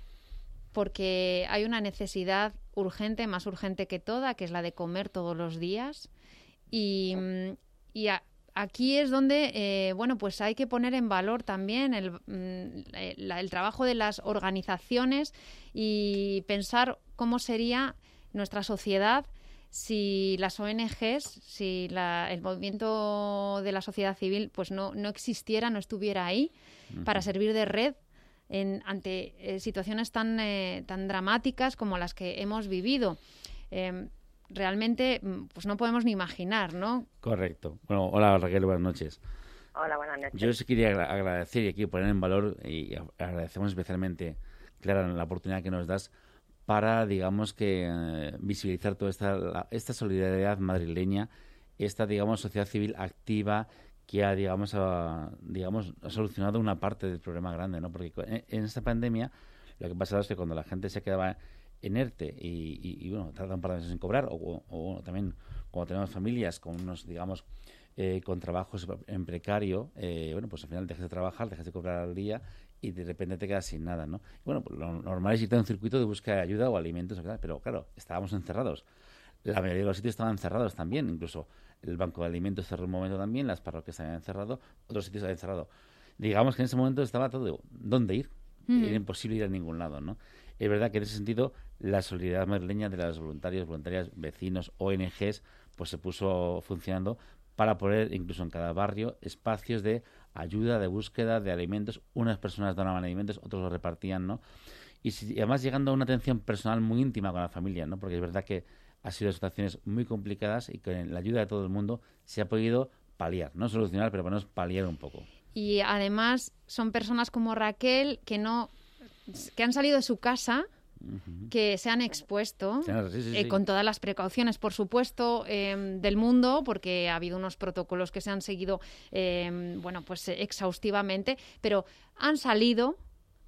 B: porque hay una necesidad urgente, más urgente que toda, que es la de comer todos los días y, y a, aquí es donde, eh, bueno, pues hay que poner en valor también el, el, el trabajo de las organizaciones y pensar cómo sería nuestra sociedad si las O N Ges, si la, el movimiento de la sociedad civil, pues no, no existiera, no estuviera ahí uh-huh. para servir de red en, ante eh, situaciones tan, eh, tan dramáticas como las que hemos vivido. Eh, Realmente, pues no podemos ni imaginar, ¿no?
C: Correcto. Bueno, hola Raquel, buenas noches.
F: Hola, buenas noches.
C: Yo sí quería agradecer y aquí poner en valor, y agradecemos especialmente, Clara, la oportunidad que nos das para, digamos, que eh, visibilizar toda esta, la, esta solidaridad madrileña, esta, digamos, sociedad civil activa que ha, digamos, a, digamos, ha solucionado una parte del problema grande, ¿no? Porque en, en esta pandemia lo que ha pasado es que cuando la gente se quedaba en ERTE y, y, y bueno, tardan un par de meses en cobrar o, o bueno, también cuando tenemos familias con unos, digamos, eh, con trabajos en precario, eh, bueno, pues al final dejas de trabajar, dejas de cobrar al día y de repente te quedas sin nada, ¿no? Y bueno, pues lo normal es irte a un circuito de búsqueda de ayuda o alimentos, pero claro, estábamos encerrados. La mayoría de los sitios estaban cerrados también, incluso el banco de alimentos cerró un momento también, las parroquias habían cerrado, otros sitios habían cerrado. Digamos que en ese momento estaba todo, ¿dónde ir? Mm. Era imposible ir a ningún lado, ¿no? Es verdad que en ese sentido la solidaridad madrileña de los voluntarios, voluntarias, vecinos, O N Ges, pues se puso funcionando para poner incluso en cada barrio espacios de ayuda, de búsqueda de alimentos. Unas personas donaban alimentos, otros los repartían, ¿no? Y, si, y además llegando a una atención personal muy íntima con la familia, ¿no? Porque es verdad que ha sido situaciones muy complicadas y con la ayuda de todo el mundo se ha podido paliar, no solucionar, pero por lo menos paliar un poco.
B: y además son personas como Raquel que no que han salido de su casa, uh-huh. que se han expuesto
C: claro, sí, sí, sí.
B: Eh, con todas las precauciones, por supuesto, eh, del mundo, porque ha habido unos protocolos que se han seguido eh, bueno, pues exhaustivamente, pero han salido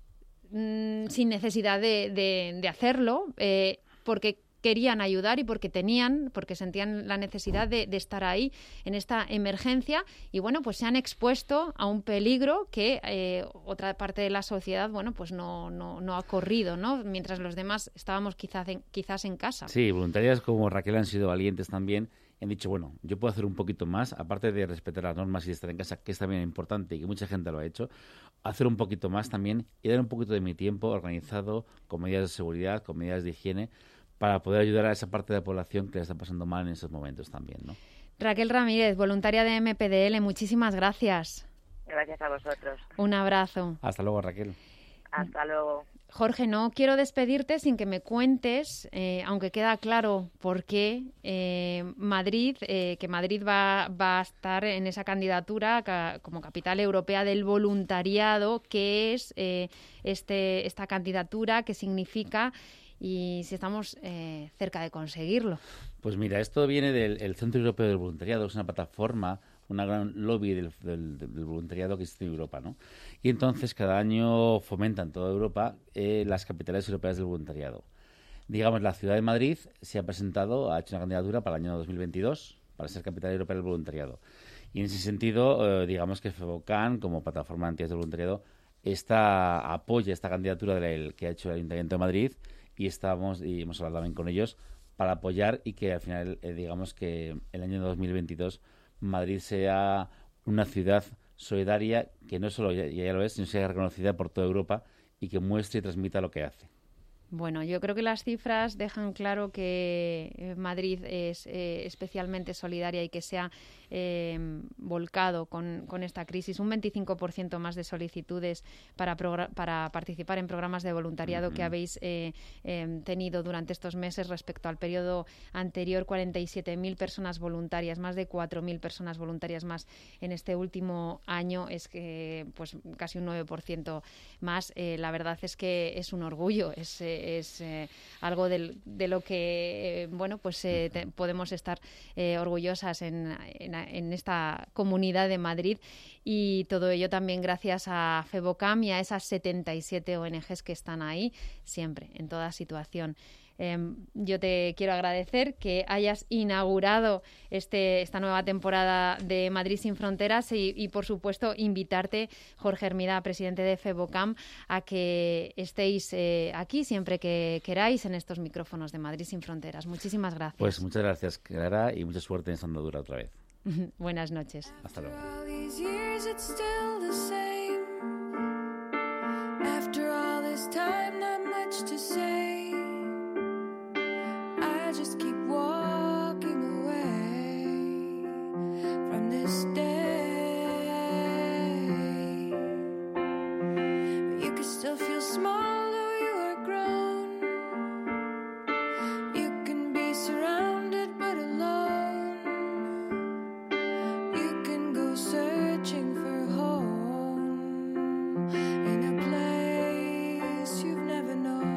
B: mmm, sin necesidad de, de, de hacerlo, eh, porque querían ayudar y porque tenían, porque sentían la necesidad de, de estar ahí en esta emergencia y bueno, pues se han expuesto a un peligro que eh, otra parte de la sociedad, bueno, pues no, no, no ha corrido, ¿no? Mientras los demás estábamos quizás en, quizás en casa.
C: Sí, voluntarias como Raquel han sido valientes también. Han dicho, bueno, yo puedo hacer un poquito más, aparte de respetar las normas y de estar en casa, que es también importante y que mucha gente lo ha hecho, hacer un poquito más también y dar un poquito de mi tiempo organizado, con medidas de seguridad, con medidas de higiene, para poder ayudar a esa parte de la población que le está pasando mal en esos momentos también, ¿no?
B: Raquel Ramírez, voluntaria de M P D L, muchísimas gracias.
F: Gracias a vosotros.
B: Un abrazo.
C: Hasta luego, Raquel.
F: Hasta luego.
B: Jorge, no quiero despedirte sin que me cuentes, eh, aunque queda claro por qué, eh, Madrid, eh, que Madrid va, va a estar en esa candidatura ca, como capital europea del voluntariado, qué es eh, este, esta candidatura, qué significa y si estamos eh, cerca de conseguirlo.
C: Pues mira, esto viene del el Centro Europeo del Voluntariado, es una plataforma, una gran lobby del, del, del voluntariado que existe en Europa, ¿no? Y entonces cada año fomenta en toda Europa eh, las capitales europeas del voluntariado. Digamos, la ciudad de Madrid se ha presentado, ha hecho una candidatura para el año dos mil veintidós para ser capital europea del voluntariado. Y en ese sentido, eh, digamos que FEVOCAN, como plataforma de entidades del voluntariado, esta, apoya esta candidatura del, que ha hecho el Ayuntamiento de Madrid y estamos y hemos hablado también con ellos para apoyar y que al final, eh, digamos que el año dos mil veintidós Madrid sea una ciudad solidaria que no solo ya, ya lo es, sino sea reconocida por toda Europa y que muestre y transmita lo que hace.
B: Bueno, yo creo que las cifras dejan claro que Madrid es eh, especialmente solidaria y que se ha eh, volcado con, con esta crisis. Un veinticinco por ciento más de solicitudes para, para participar en programas de voluntariado uh-huh. que habéis eh, eh, tenido durante estos meses respecto al periodo anterior. cuarenta y siete mil personas voluntarias, más de cuatro mil personas voluntarias más en este último año. Es que pues casi un nueve por ciento más. Eh, la verdad es que es un orgullo, es eh, es eh, algo del, de lo que eh, bueno pues eh, te, podemos estar eh, orgullosas en, en, en esta comunidad de Madrid y todo ello también gracias a FEVOCAM y a esas setenta y siete O N Ges que están ahí siempre, en toda situación. Eh, yo te quiero agradecer que hayas inaugurado este, esta nueva temporada de Madrid sin Fronteras y, y, por supuesto, invitarte, Jorge Hermida, presidente de FEVOCAM, a que estéis eh, aquí siempre que queráis en estos micrófonos de Madrid sin Fronteras. Muchísimas gracias.
C: Pues muchas gracias, Clara, y mucha suerte en esta andadura otra vez.
B: Buenas noches.
C: Hasta luego.
G: I just keep walking away from this day. But you can still feel small though you are grown. You can be surrounded but alone. You can go searching for home in a place you've never known.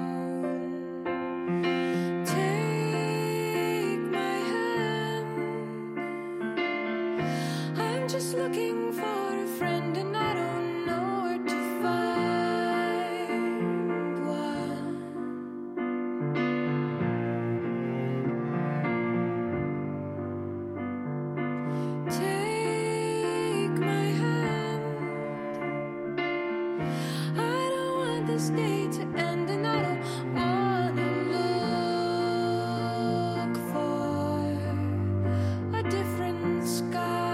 G: Just looking for a friend and I don't know where to find one. Take my hand. I don't want this day to end and I don't wanna look for a different sky.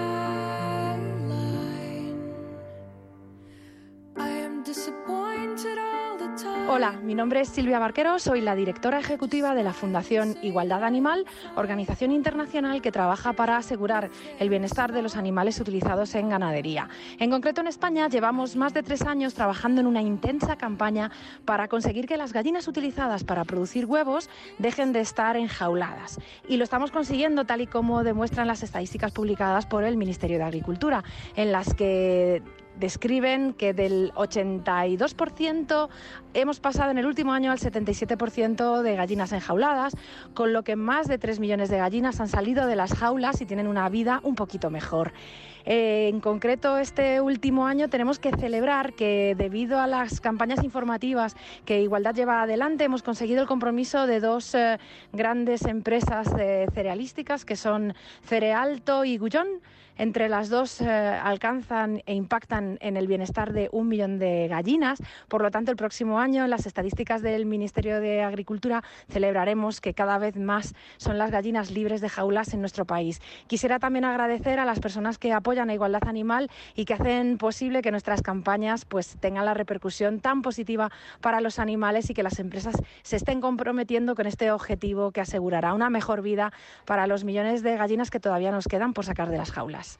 H: Hola, mi nombre es Silvia Barquero, soy la directora ejecutiva de la Fundación Igualdad Animal, organización internacional que trabaja para asegurar el bienestar de los animales utilizados en ganadería. En concreto, en España llevamos más de tres años trabajando en una intensa campaña para conseguir que las gallinas utilizadas para producir huevos dejen de estar enjauladas. Y lo estamos consiguiendo tal y como demuestran las estadísticas publicadas por el Ministerio de Agricultura, en las que describen que del ochenta y dos por ciento hemos pasado en el último año al setenta y siete por ciento de gallinas enjauladas, con lo que más de tres millones de gallinas han salido de las jaulas y tienen una vida un poquito mejor. Eh, en concreto, este último año tenemos que celebrar que, debido a las campañas informativas que Igualdad lleva adelante, hemos conseguido el compromiso de dos eh, grandes empresas eh, cerealísticas, que son Cerealto y Gullón. Entre las dos eh, alcanzan e impactan en el bienestar de un millón de gallinas. Por lo tanto, el próximo año, en las estadísticas del Ministerio de Agricultura, celebraremos que cada vez más son las gallinas libres de jaulas en nuestro país. Quisiera también agradecer a las personas que apoyan a Igualdad Animal y que hacen posible que nuestras campañas pues tengan la repercusión tan positiva para los animales, y que las empresas se estén comprometiendo con este objetivo que asegurará una mejor vida para los millones de gallinas que todavía nos quedan por sacar de las jaulas.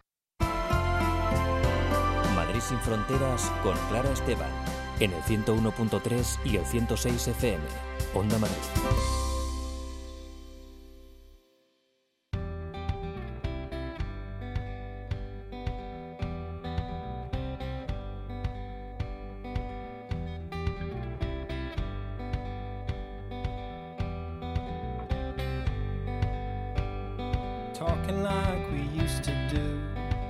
A: Madrid sin fronteras con Clara Esteban, en el ciento uno punto tres y el ciento seis F M. Onda Madrid.
G: Talking like we used to do.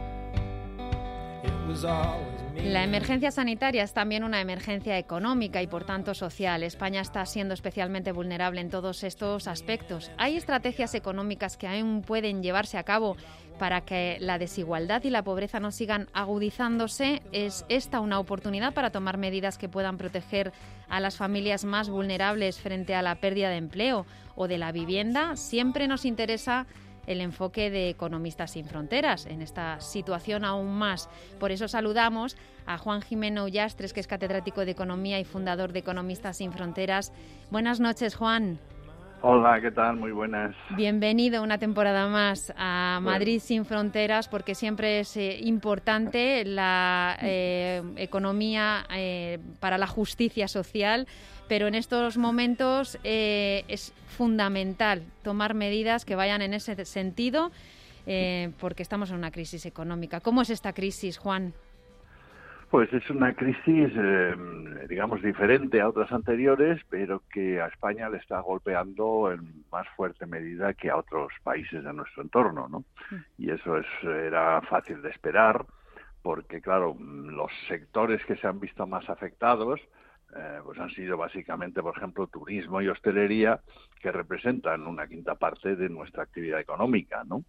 G: It was always me.
B: La emergencia sanitaria es también una emergencia económica y, por tanto, social. España está siendo especialmente vulnerable en todos estos aspectos. Hay estrategias económicas que aún pueden llevarse a cabo para que la desigualdad y la pobreza no sigan agudizándose. ¿Es esta una oportunidad para tomar medidas que puedan proteger a las familias más vulnerables frente a la pérdida de empleo o de la vivienda? Siempre nos interesa el enfoque de Economistas sin Fronteras en esta situación aún más. Por eso saludamos a Juan Jimeno Ullastres, que es catedrático de Economía y fundador de Economistas sin Fronteras. Buenas noches, Juan.
I: Hola, ¿qué tal? Muy buenas.
B: Bienvenido una temporada más a Madrid
I: Bueno.
B: sin Fronteras, porque siempre es eh, importante la eh, economía eh, para la justicia social, pero en estos momentos eh, es fundamental tomar medidas que vayan en ese sentido, eh, porque estamos en una crisis económica. ¿Cómo es esta crisis, Juan?
I: Pues es una crisis, eh, digamos, diferente a otras anteriores, pero que a España le está golpeando en más fuerte medida que a otros países de nuestro entorno, ¿no? Y eso es, era fácil de esperar, porque, claro, los sectores que se han visto más afectados eh, pues han sido básicamente, por ejemplo, turismo y hostelería, que representan una quinta parte de nuestra actividad económica, ¿no?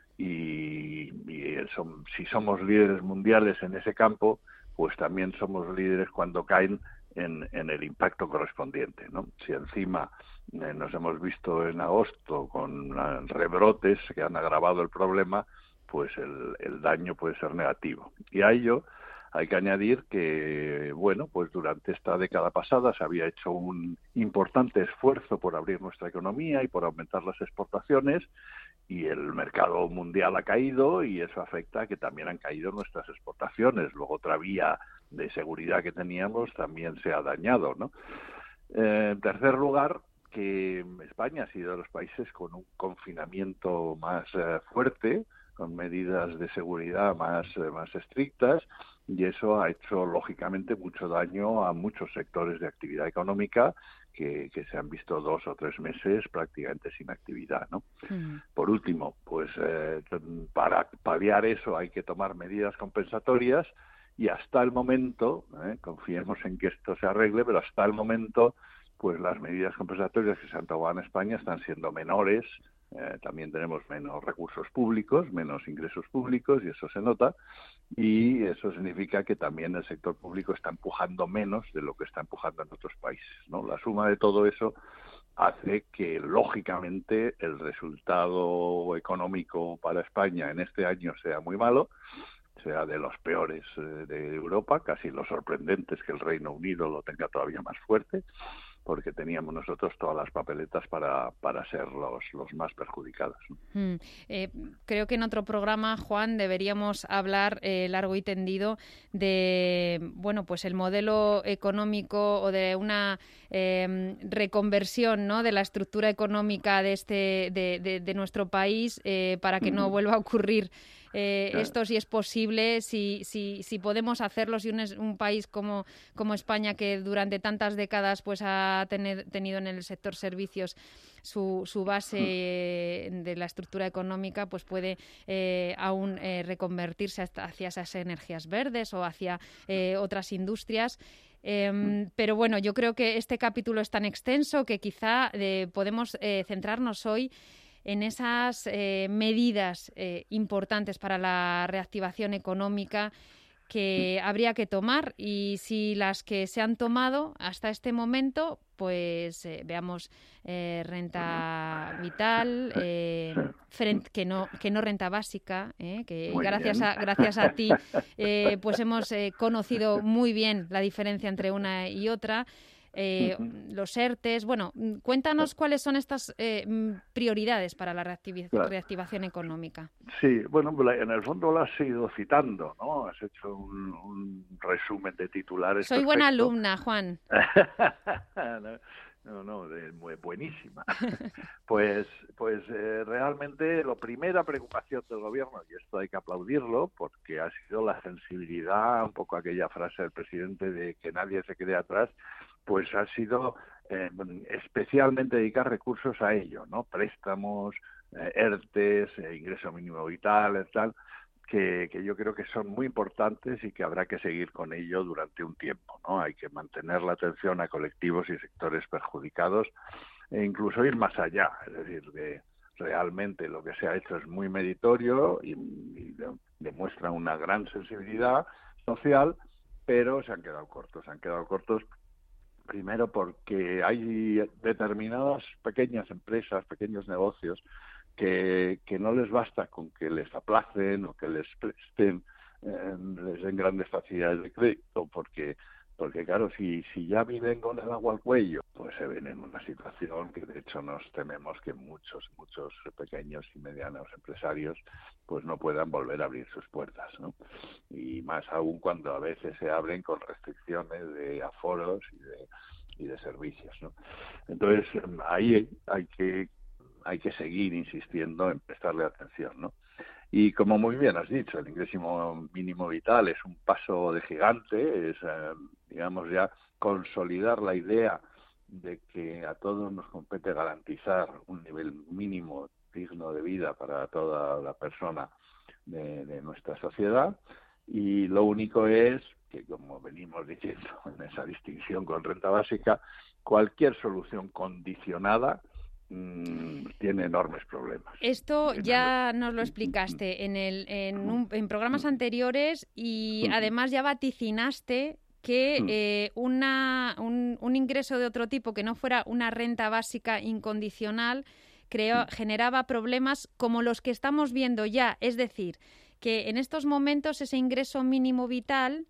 I: Y, y eso, si somos líderes mundiales en ese campo, pues también somos líderes cuando caen en, en el impacto correspondiente, ¿no? Si encima eh, nos hemos visto en agosto con uh, rebrotes que han agravado el problema, pues el, el daño puede ser negativo. Y a ello hay que añadir que, bueno, pues durante esta década pasada se había hecho un importante esfuerzo por abrir nuestra economía y por aumentar las exportaciones, y el mercado mundial ha caído, y eso afecta a que también han caído nuestras exportaciones. Luego otra vía de seguridad que teníamos también se ha dañado, ¿no? Eh, en tercer lugar, que España ha sido de los países con un confinamiento más eh, fuerte, con medidas de seguridad más, eh, más estrictas, y eso ha hecho lógicamente mucho daño a muchos sectores de actividad económica que, que se han visto dos o tres meses prácticamente sin actividad, ¿no? Mm. Por último, pues eh, para paliar eso hay que tomar medidas compensatorias, y hasta el momento, eh, confiemos en que esto se arregle, pero hasta el momento pues las medidas compensatorias que se han tomado en España están siendo menores. Eh, también tenemos menos recursos públicos, menos ingresos públicos, y eso se nota, y eso significa que también el sector público está empujando menos de lo que está empujando en otros países, ¿no? La suma de todo eso hace que, lógicamente, el resultado económico para España en este año sea muy malo, sea de los peores eh, de Europa. Casi lo sorprendente es que el Reino Unido lo tenga todavía más fuerte, porque teníamos nosotros todas las papeletas para, para ser los, los más perjudicados.
B: Mm, eh, creo que en otro programa, Juan, deberíamos hablar eh, largo y tendido de, bueno, pues el modelo económico, o de una eh, reconversión, ¿no?, de la estructura económica de este de, de, de nuestro país, eh, para que no vuelva a ocurrir eh,
I: claro.
B: esto si es posible, si, si, si podemos hacerlo, si un, un país como, como España, que durante tantas décadas pues ha tener, tenido en el sector servicios su, su base de la estructura económica, pues puede eh, aún eh, reconvertirse hasta hacia esas energías verdes o hacia eh, otras industrias. Eh, pero bueno, yo creo que este capítulo es tan extenso que quizá eh, podemos eh, centrarnos hoy en esas eh, medidas eh, importantes para la reactivación económica que habría que tomar, y si las que se han tomado hasta este momento, pues eh, veamos eh, renta vital, eh, frente, que no que no renta básica, eh, que
I: Muy
B: gracias
I: bien.
B: a gracias a ti eh, pues hemos eh, conocido muy bien la diferencia entre una y otra. Eh, los ERTES, bueno, cuéntanos cuáles son estas eh, prioridades para la reactiv-
I: Claro.
B: reactivación económica.
I: Sí, bueno, en el fondo lo has ido citando, ¿no? Has hecho un, un resumen de titulares.
B: Soy
I: perfecto.
B: buena alumna, Juan.
I: no, no, no, de, muy buenísima. Pues, pues eh, realmente la primera preocupación del gobierno, y esto hay que aplaudirlo, porque ha sido la sensibilidad, un poco aquella frase del presidente de que nadie se quede atrás, pues ha sido eh, especialmente dedicar recursos a ello, ¿no? Préstamos, eh, ERTES, eh, ingreso mínimo vital, tal, que, que yo creo que son muy importantes y que habrá que seguir con ello durante un tiempo, ¿no? Hay que mantener la atención a colectivos y sectores perjudicados e incluso ir más allá, es decir, de realmente lo que se ha hecho es muy meritorio y, y de, demuestra una gran sensibilidad social, pero se han quedado cortos, se han quedado cortos primero porque hay determinadas pequeñas empresas, pequeños negocios que, que no les basta con que les aplacen o que les presten, eh, les den grandes facilidades de crédito, porque porque claro, si, si ya viven con el agua al cuello, pues se ven en una situación que de hecho nos tememos que muchos, muchos pequeños y medianos empresarios pues no puedan volver a abrir sus puertas, ¿no? Y más aún cuando a veces se abren con restricciones de aforos y de, y de servicios, ¿no? Entonces ahí hay que, hay que seguir insistiendo en prestarle atención, ¿no? Y como muy bien has dicho, el ingreso mínimo vital es un paso de gigante, es, eh, digamos, ya consolidar la idea de que a todos nos compete garantizar un nivel mínimo digno de vida para toda la persona de, de nuestra sociedad. Y lo único es que, como venimos diciendo en esa distinción con renta básica, cualquier solución condicionada tiene enormes problemas.
B: Esto
I: tiene
B: ya
I: enormes...
B: nos lo explicaste en, el, en, un, en programas anteriores y además ya vaticinaste que eh, una, un, un ingreso de otro tipo que no fuera una renta básica incondicional creo, generaba problemas como los que estamos viendo ya. Es decir, que en estos momentos ese ingreso mínimo vital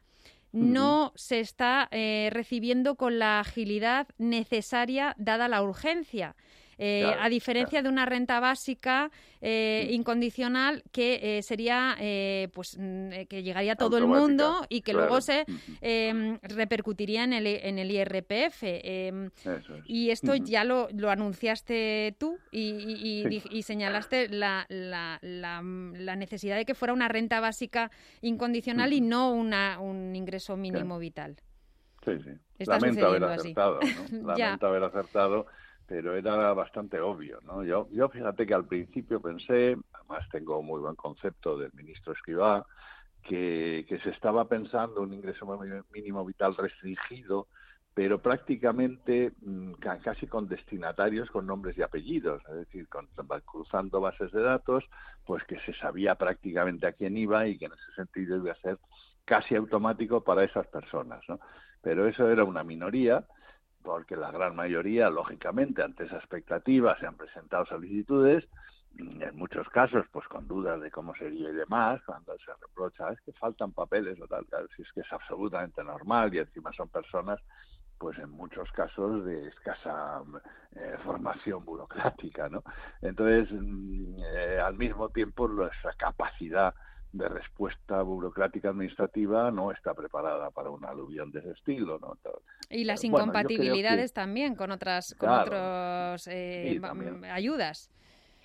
B: no se está eh, recibiendo con la agilidad necesaria dada la urgencia. Eh, claro, a diferencia claro. de una renta básica eh, incondicional que eh, sería pues, eh, pues que llegaría a todo el mundo y que claro. luego se eh, repercutiría en el, en el I R P F. Eh, es. Y esto uh-huh. ya lo, lo anunciaste tú y, y, y, sí. y señalaste la, la, la, la necesidad de que fuera una renta básica incondicional uh-huh. y no una, un ingreso mínimo claro. vital.
I: Sí, sí.
B: Está
I: Lamento haber
B: así.
I: acertado, ¿no? Lamento haber acertado. Pero era bastante obvio, ¿no? Yo, yo fíjate que al principio pensé, además tengo muy buen concepto del ministro Escrivá, que, que se estaba pensando un ingreso mínimo vital restringido, pero prácticamente casi con destinatarios con nombres y apellidos, es decir, con, cruzando bases de datos, pues que se sabía prácticamente a quién iba y que en ese sentido iba a ser casi automático para esas personas, ¿no? Pero eso era una minoría, porque la gran mayoría, lógicamente, ante esa expectativa se han presentado solicitudes, en muchos casos, pues con dudas de cómo sería y demás, cuando se reprocha, es que faltan papeles o tal, tal, si es que es absolutamente normal y encima son personas, pues en muchos casos de escasa eh, formación burocrática, ¿no? Entonces, eh, al mismo tiempo, nuestra capacidad de respuesta burocrática administrativa no está preparada para una aluvión de ese estilo, ¿no?
B: Y las
I: bueno,
B: incompatibilidades
I: que,
B: también con otras con
I: claro,
B: otros eh,
I: sí,
B: ayudas.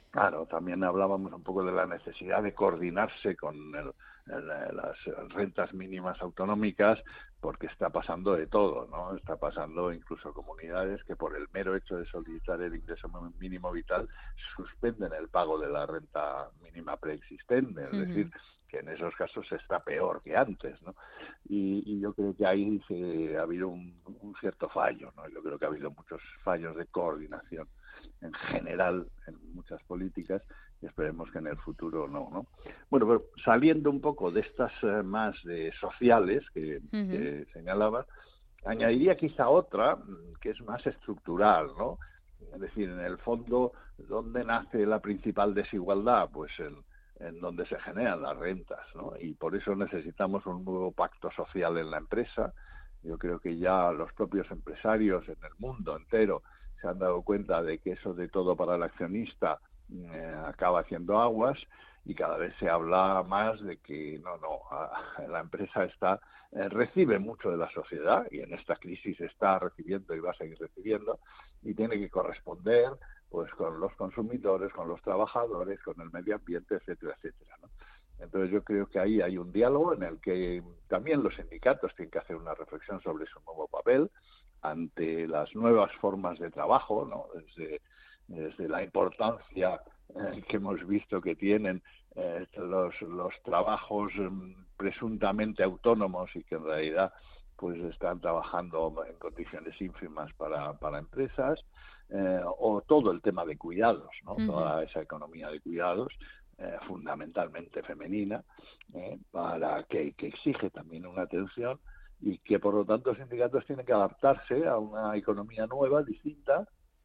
I: Claro, también hablábamos un poco de la necesidad de coordinarse con el, el, las rentas mínimas autonómicas, porque está pasando de todo, ¿no? Está pasando incluso comunidades que por el mero hecho de solicitar el ingreso mínimo vital suspenden el pago de la renta mínima preexistente, es uh-huh. decir, que en esos casos está peor que antes, ¿no? Y, y yo creo que ahí se, ha habido un, un cierto fallo, ¿no? Yo creo que ha habido muchos fallos de coordinación en general en muchas políticas y esperemos que en el futuro no, ¿no? Bueno, pero saliendo un poco de estas eh, más de sociales que, uh-huh. que señalabas, añadiría quizá otra que es más estructural, ¿no? Es decir, en el fondo, ¿dónde nace la principal desigualdad? Pues en, en donde se generan las rentas, ¿no? Y por eso necesitamos un nuevo pacto social en la empresa. Yo creo que ya los propios empresarios en el mundo entero se han dado cuenta de que eso de todo para el accionista eh, acaba haciendo aguas y cada vez se habla más de que no, no, a, la empresa está eh, recibe mucho de la sociedad y en esta crisis está recibiendo y va a seguir recibiendo y tiene que corresponder pues con los consumidores, con los trabajadores, con el medio ambiente, etcétera, etcétera, ¿no? Entonces yo creo que ahí hay un diálogo en el que también los sindicatos tienen que hacer una reflexión sobre su nuevo papel ante las nuevas formas de trabajo, ¿no? Desde, desde la importancia eh, que hemos visto que tienen eh, los, los trabajos eh, presuntamente autónomos y que en realidad pues están trabajando en condiciones ínfimas para, para empresas, eh, o todo el tema de cuidados, ¿no? Uh-huh. Toda esa economía de cuidados, eh, fundamentalmente femenina, eh, para que, que exige también una atención y que por lo tanto los sindicatos tienen que adaptarse a una economía nueva, distinta,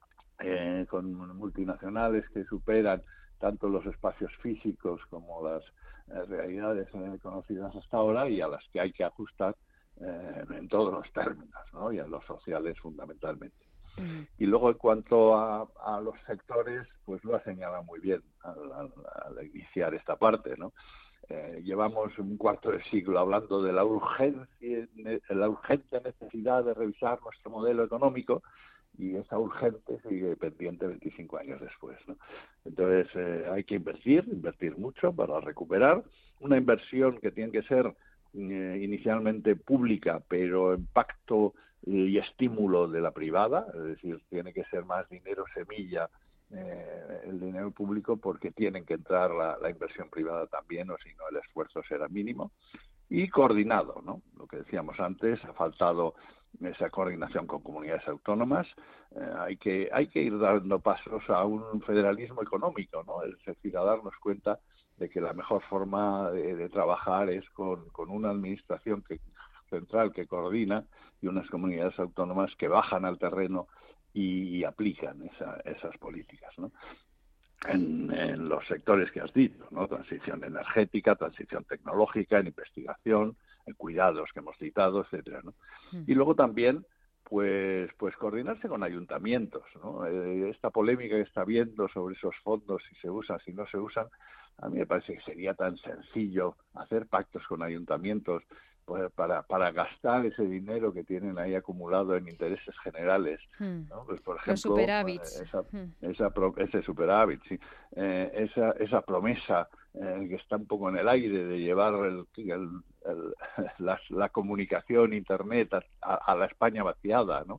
I: eh, con multinacionales que superan tanto los espacios físicos como las eh, realidades eh, conocidas hasta ahora y a las que hay que ajustar eh, en todos los términos, ¿no? Y a los sociales fundamentalmente. Uh-huh. Y luego en cuanto a, a los sectores, pues lo ha señalado muy bien al, al, al iniciar esta parte, ¿no? Eh, llevamos un cuarto de siglo hablando de la urgencia, la urgente necesidad de revisar nuestro modelo económico y esa urgente sigue pendiente veinticinco años después, ¿no? Entonces eh, hay que invertir, invertir mucho para recuperar una inversión que tiene que ser eh, inicialmente pública, pero en pacto eh, y estímulo de la privada, es decir, tiene que ser más dinero semilla Eh, el dinero público porque tienen que entrar la, la inversión privada también o si no el esfuerzo será mínimo y coordinado, ¿no? Lo que decíamos antes, ha faltado esa coordinación con comunidades autónomas, eh, hay que hay que ir dando pasos a un federalismo económico, ¿no? Es decir, a darnos cuenta de que la mejor forma de, de trabajar es con, con una administración que, central que coordina y unas comunidades autónomas que bajan al terreno y aplican esa, esas políticas, ¿no? En, en los sectores que has dicho, ¿no? Transición energética, transición tecnológica, en investigación, en cuidados que hemos citado, etcétera, ¿no? Mm. Y luego también, pues, pues coordinarse con ayuntamientos, ¿no? Eh, esta polémica que está habiendo sobre esos fondos, si se usan, si no se usan, a mí me parece que sería tan sencillo hacer pactos con ayuntamientos pues para para gastar ese dinero que tienen ahí acumulado en intereses generales, ¿no? Pues por ejemplo,
B: los superávits.
I: esa, esa ese superávit, sí, eh, esa esa promesa eh, que está un poco en el aire de llevar el, el, el, la, la comunicación internet a, a la España vaciada, ¿no?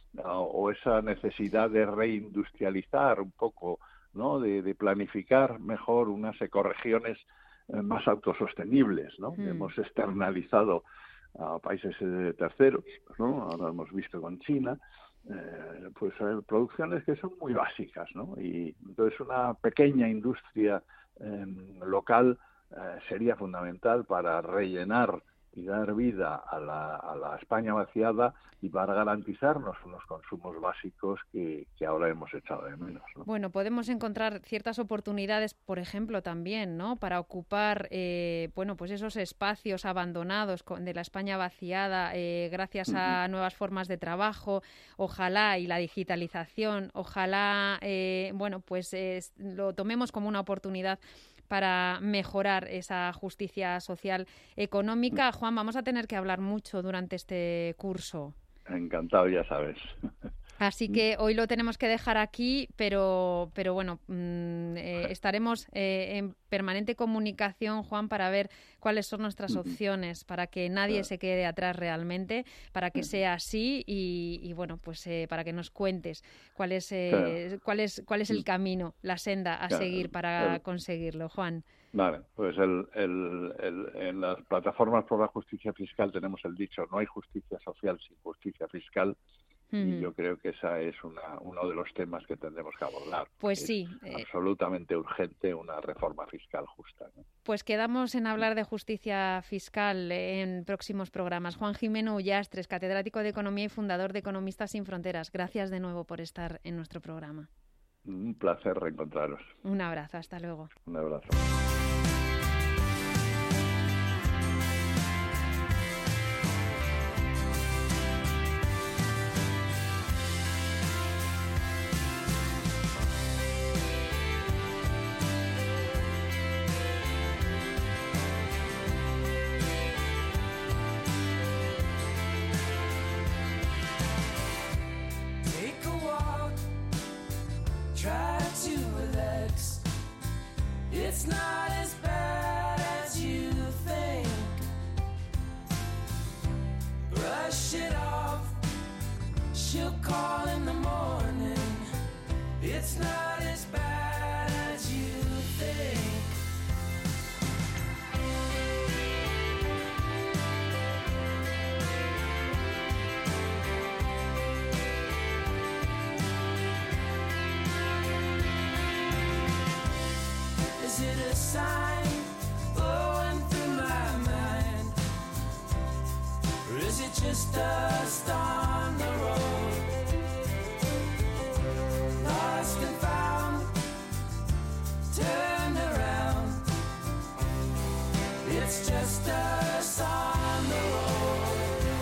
I: O esa necesidad de reindustrializar un poco, ¿no? De, de planificar mejor unas ecorregiones más autosostenibles, ¿no? Mm. Hemos externalizado a países eh, terceros, ¿no? Ahora hemos visto con China, eh, pues hay producciones que son muy básicas, ¿no? Y entonces una pequeña industria eh, local eh, sería fundamental para rellenar y dar vida a la, a la España vaciada y para garantizarnos unos consumos básicos que, que ahora hemos echado de menos, ¿no?
B: Bueno, podemos encontrar ciertas oportunidades, por ejemplo, también, ¿no? Para ocupar, eh, bueno, pues esos espacios abandonados con, de la España vaciada, eh, gracias uh-huh. a nuevas formas de trabajo, ojalá, y la digitalización, ojalá, eh, bueno, pues eh, lo tomemos como una oportunidad para mejorar esa justicia social económica. Juan, vamos a tener que hablar mucho durante este curso.
I: Encantado, ya sabes.
B: Así que hoy lo tenemos que dejar aquí, pero pero bueno, mmm, eh, estaremos eh, en permanente comunicación, Juan, para ver cuáles son nuestras opciones, para que nadie se quede atrás realmente, para que sea así y, y bueno, pues eh, para que nos cuentes cuál es, eh, cuál es, cuál es el camino, la senda a seguir para conseguirlo, Juan.
I: Vale, pues el, el, el, en las plataformas por la justicia fiscal tenemos el dicho, no hay justicia social sin justicia fiscal. Y yo creo que esa es una, uno de los temas que tendremos que abordar.
B: Pues
I: es
B: sí. Eh,
I: absolutamente urgente una reforma fiscal justa, ¿no?
B: Pues quedamos en hablar de justicia fiscal en próximos programas. Juan Jimeno Ullastres, catedrático de Economía y fundador de Economistas Sin Fronteras. Gracias de nuevo por estar en nuestro programa.
I: Un placer reencontraros.
B: Un abrazo, hasta luego.
I: Un abrazo.
G: It's not as bad as you think. Brush it off. She'll call in the morning. It's not as bad as you think. Is it a sign blowing through my mind? Or is it just dust on the road? Lost and found, turned around. It's just us on the road.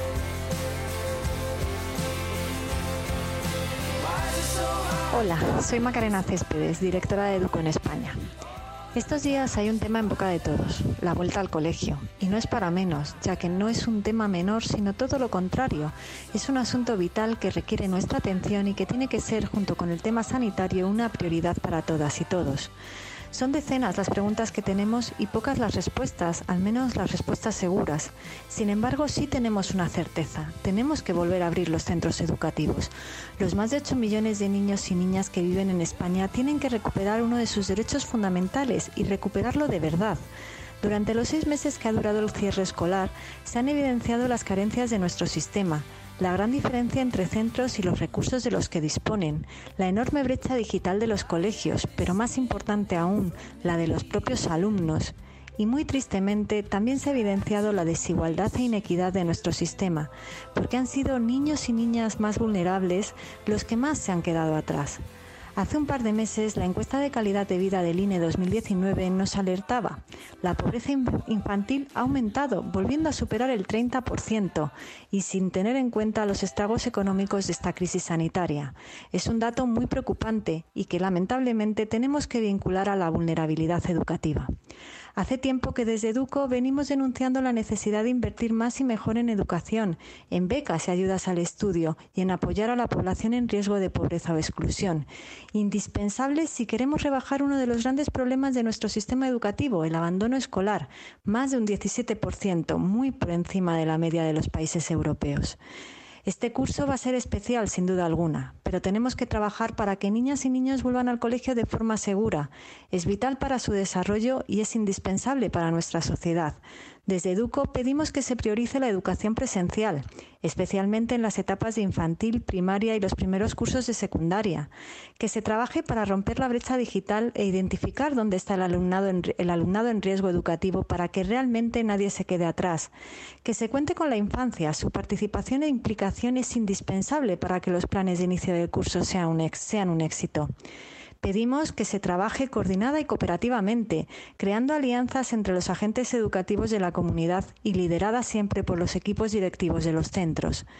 G: Why is it so hard?
J: Hola, soy Macarena Céspedes, directora de Educo en España. Estos días hay un tema en boca de todos, la vuelta al colegio. Y no es para menos, ya que no es un tema menor, sino todo lo contrario. Es un asunto vital que requiere nuestra atención y que tiene que ser, junto con el tema sanitario, una prioridad para todas y todos. Son decenas las preguntas que tenemos y pocas las respuestas, al menos las respuestas seguras. Sin embargo, sí tenemos una certeza. Tenemos que volver a abrir los centros educativos. Los más de ocho millones de niños y niñas que viven en España tienen que recuperar uno de sus derechos fundamentales y recuperarlo de verdad. Durante los seis meses que ha durado el cierre escolar, se han evidenciado las carencias de nuestro sistema, la gran diferencia entre centros y los recursos de los que disponen, la enorme brecha digital de los colegios, pero más importante aún, la de los propios alumnos. Y muy tristemente también se ha evidenciado la desigualdad e inequidad de nuestro sistema, porque han sido niños y niñas más vulnerables los que más se han quedado atrás. Hace un par de meses, la encuesta de calidad de vida del I N E dos mil diecinueve nos alertaba. La pobreza infantil ha aumentado, volviendo a superar el treinta por ciento, y sin tener en cuenta los estragos económicos de esta crisis sanitaria. Es un dato muy preocupante y que lamentablemente tenemos que vincular a la vulnerabilidad educativa. Hace tiempo que desde Educo venimos denunciando la necesidad de invertir más y mejor en educación, en becas y ayudas al estudio y en apoyar a la población en riesgo de pobreza o exclusión. Indispensable si queremos rebajar uno de los grandes problemas de nuestro sistema educativo, el abandono escolar, más de un diecisiete por ciento, muy por encima de la media de los países europeos. Este curso va a ser especial, sin duda alguna, pero tenemos que trabajar para que niñas y niños vuelvan al colegio de forma segura. Es vital para su desarrollo y es indispensable para nuestra sociedad. Desde Educo pedimos que se priorice la educación presencial, especialmente en las etapas de infantil, primaria y los primeros cursos de secundaria, que se trabaje para romper la brecha digital e identificar dónde está el alumnado en, el alumnado en riesgo educativo para que realmente nadie se quede atrás, que se cuente con la infancia, su participación e implicación es indispensable para que los planes de inicio del curso sean un, ex, sean un éxito. Pedimos que se trabaje coordinada y cooperativamente, creando alianzas entre los agentes educativos de la comunidad y lideradas siempre por los equipos directivos de los centros.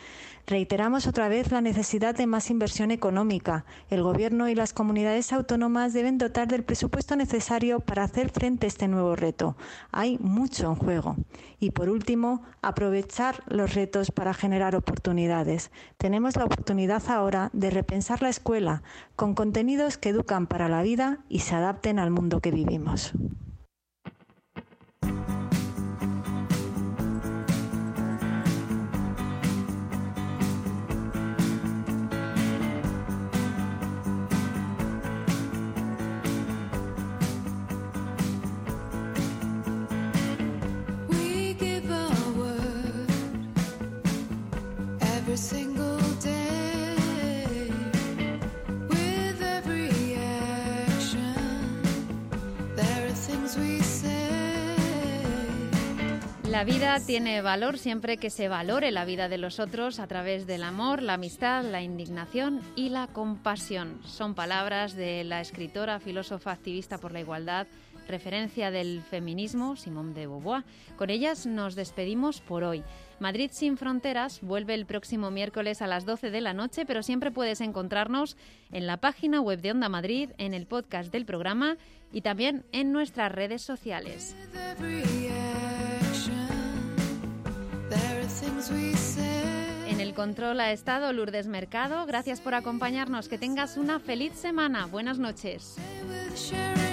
J: Reiteramos otra vez la necesidad de más inversión económica. El Gobierno y las comunidades autónomas deben dotar del presupuesto necesario para hacer frente a este nuevo reto. Hay mucho en juego. Y por último, aprovechar los retos para generar oportunidades. Tenemos la oportunidad ahora de repensar la escuela con contenidos que educan para la vida y se adapten al mundo que vivimos.
B: La vida tiene valor siempre que se valore la vida de los otros a través del amor, la amistad, la indignación y la compasión. Son palabras de la escritora, filósofa, activista por la igualdad, referencia del feminismo, Simone de Beauvoir. Con ellas nos despedimos por hoy. Madrid sin fronteras vuelve el próximo miércoles a las doce de la noche, pero siempre puedes encontrarnos en la página web de Onda Madrid, en el podcast del programa y también en nuestras redes sociales. En el control ha estado Lourdes Mercado. Gracias por acompañarnos. Que tengas una feliz semana. Buenas noches.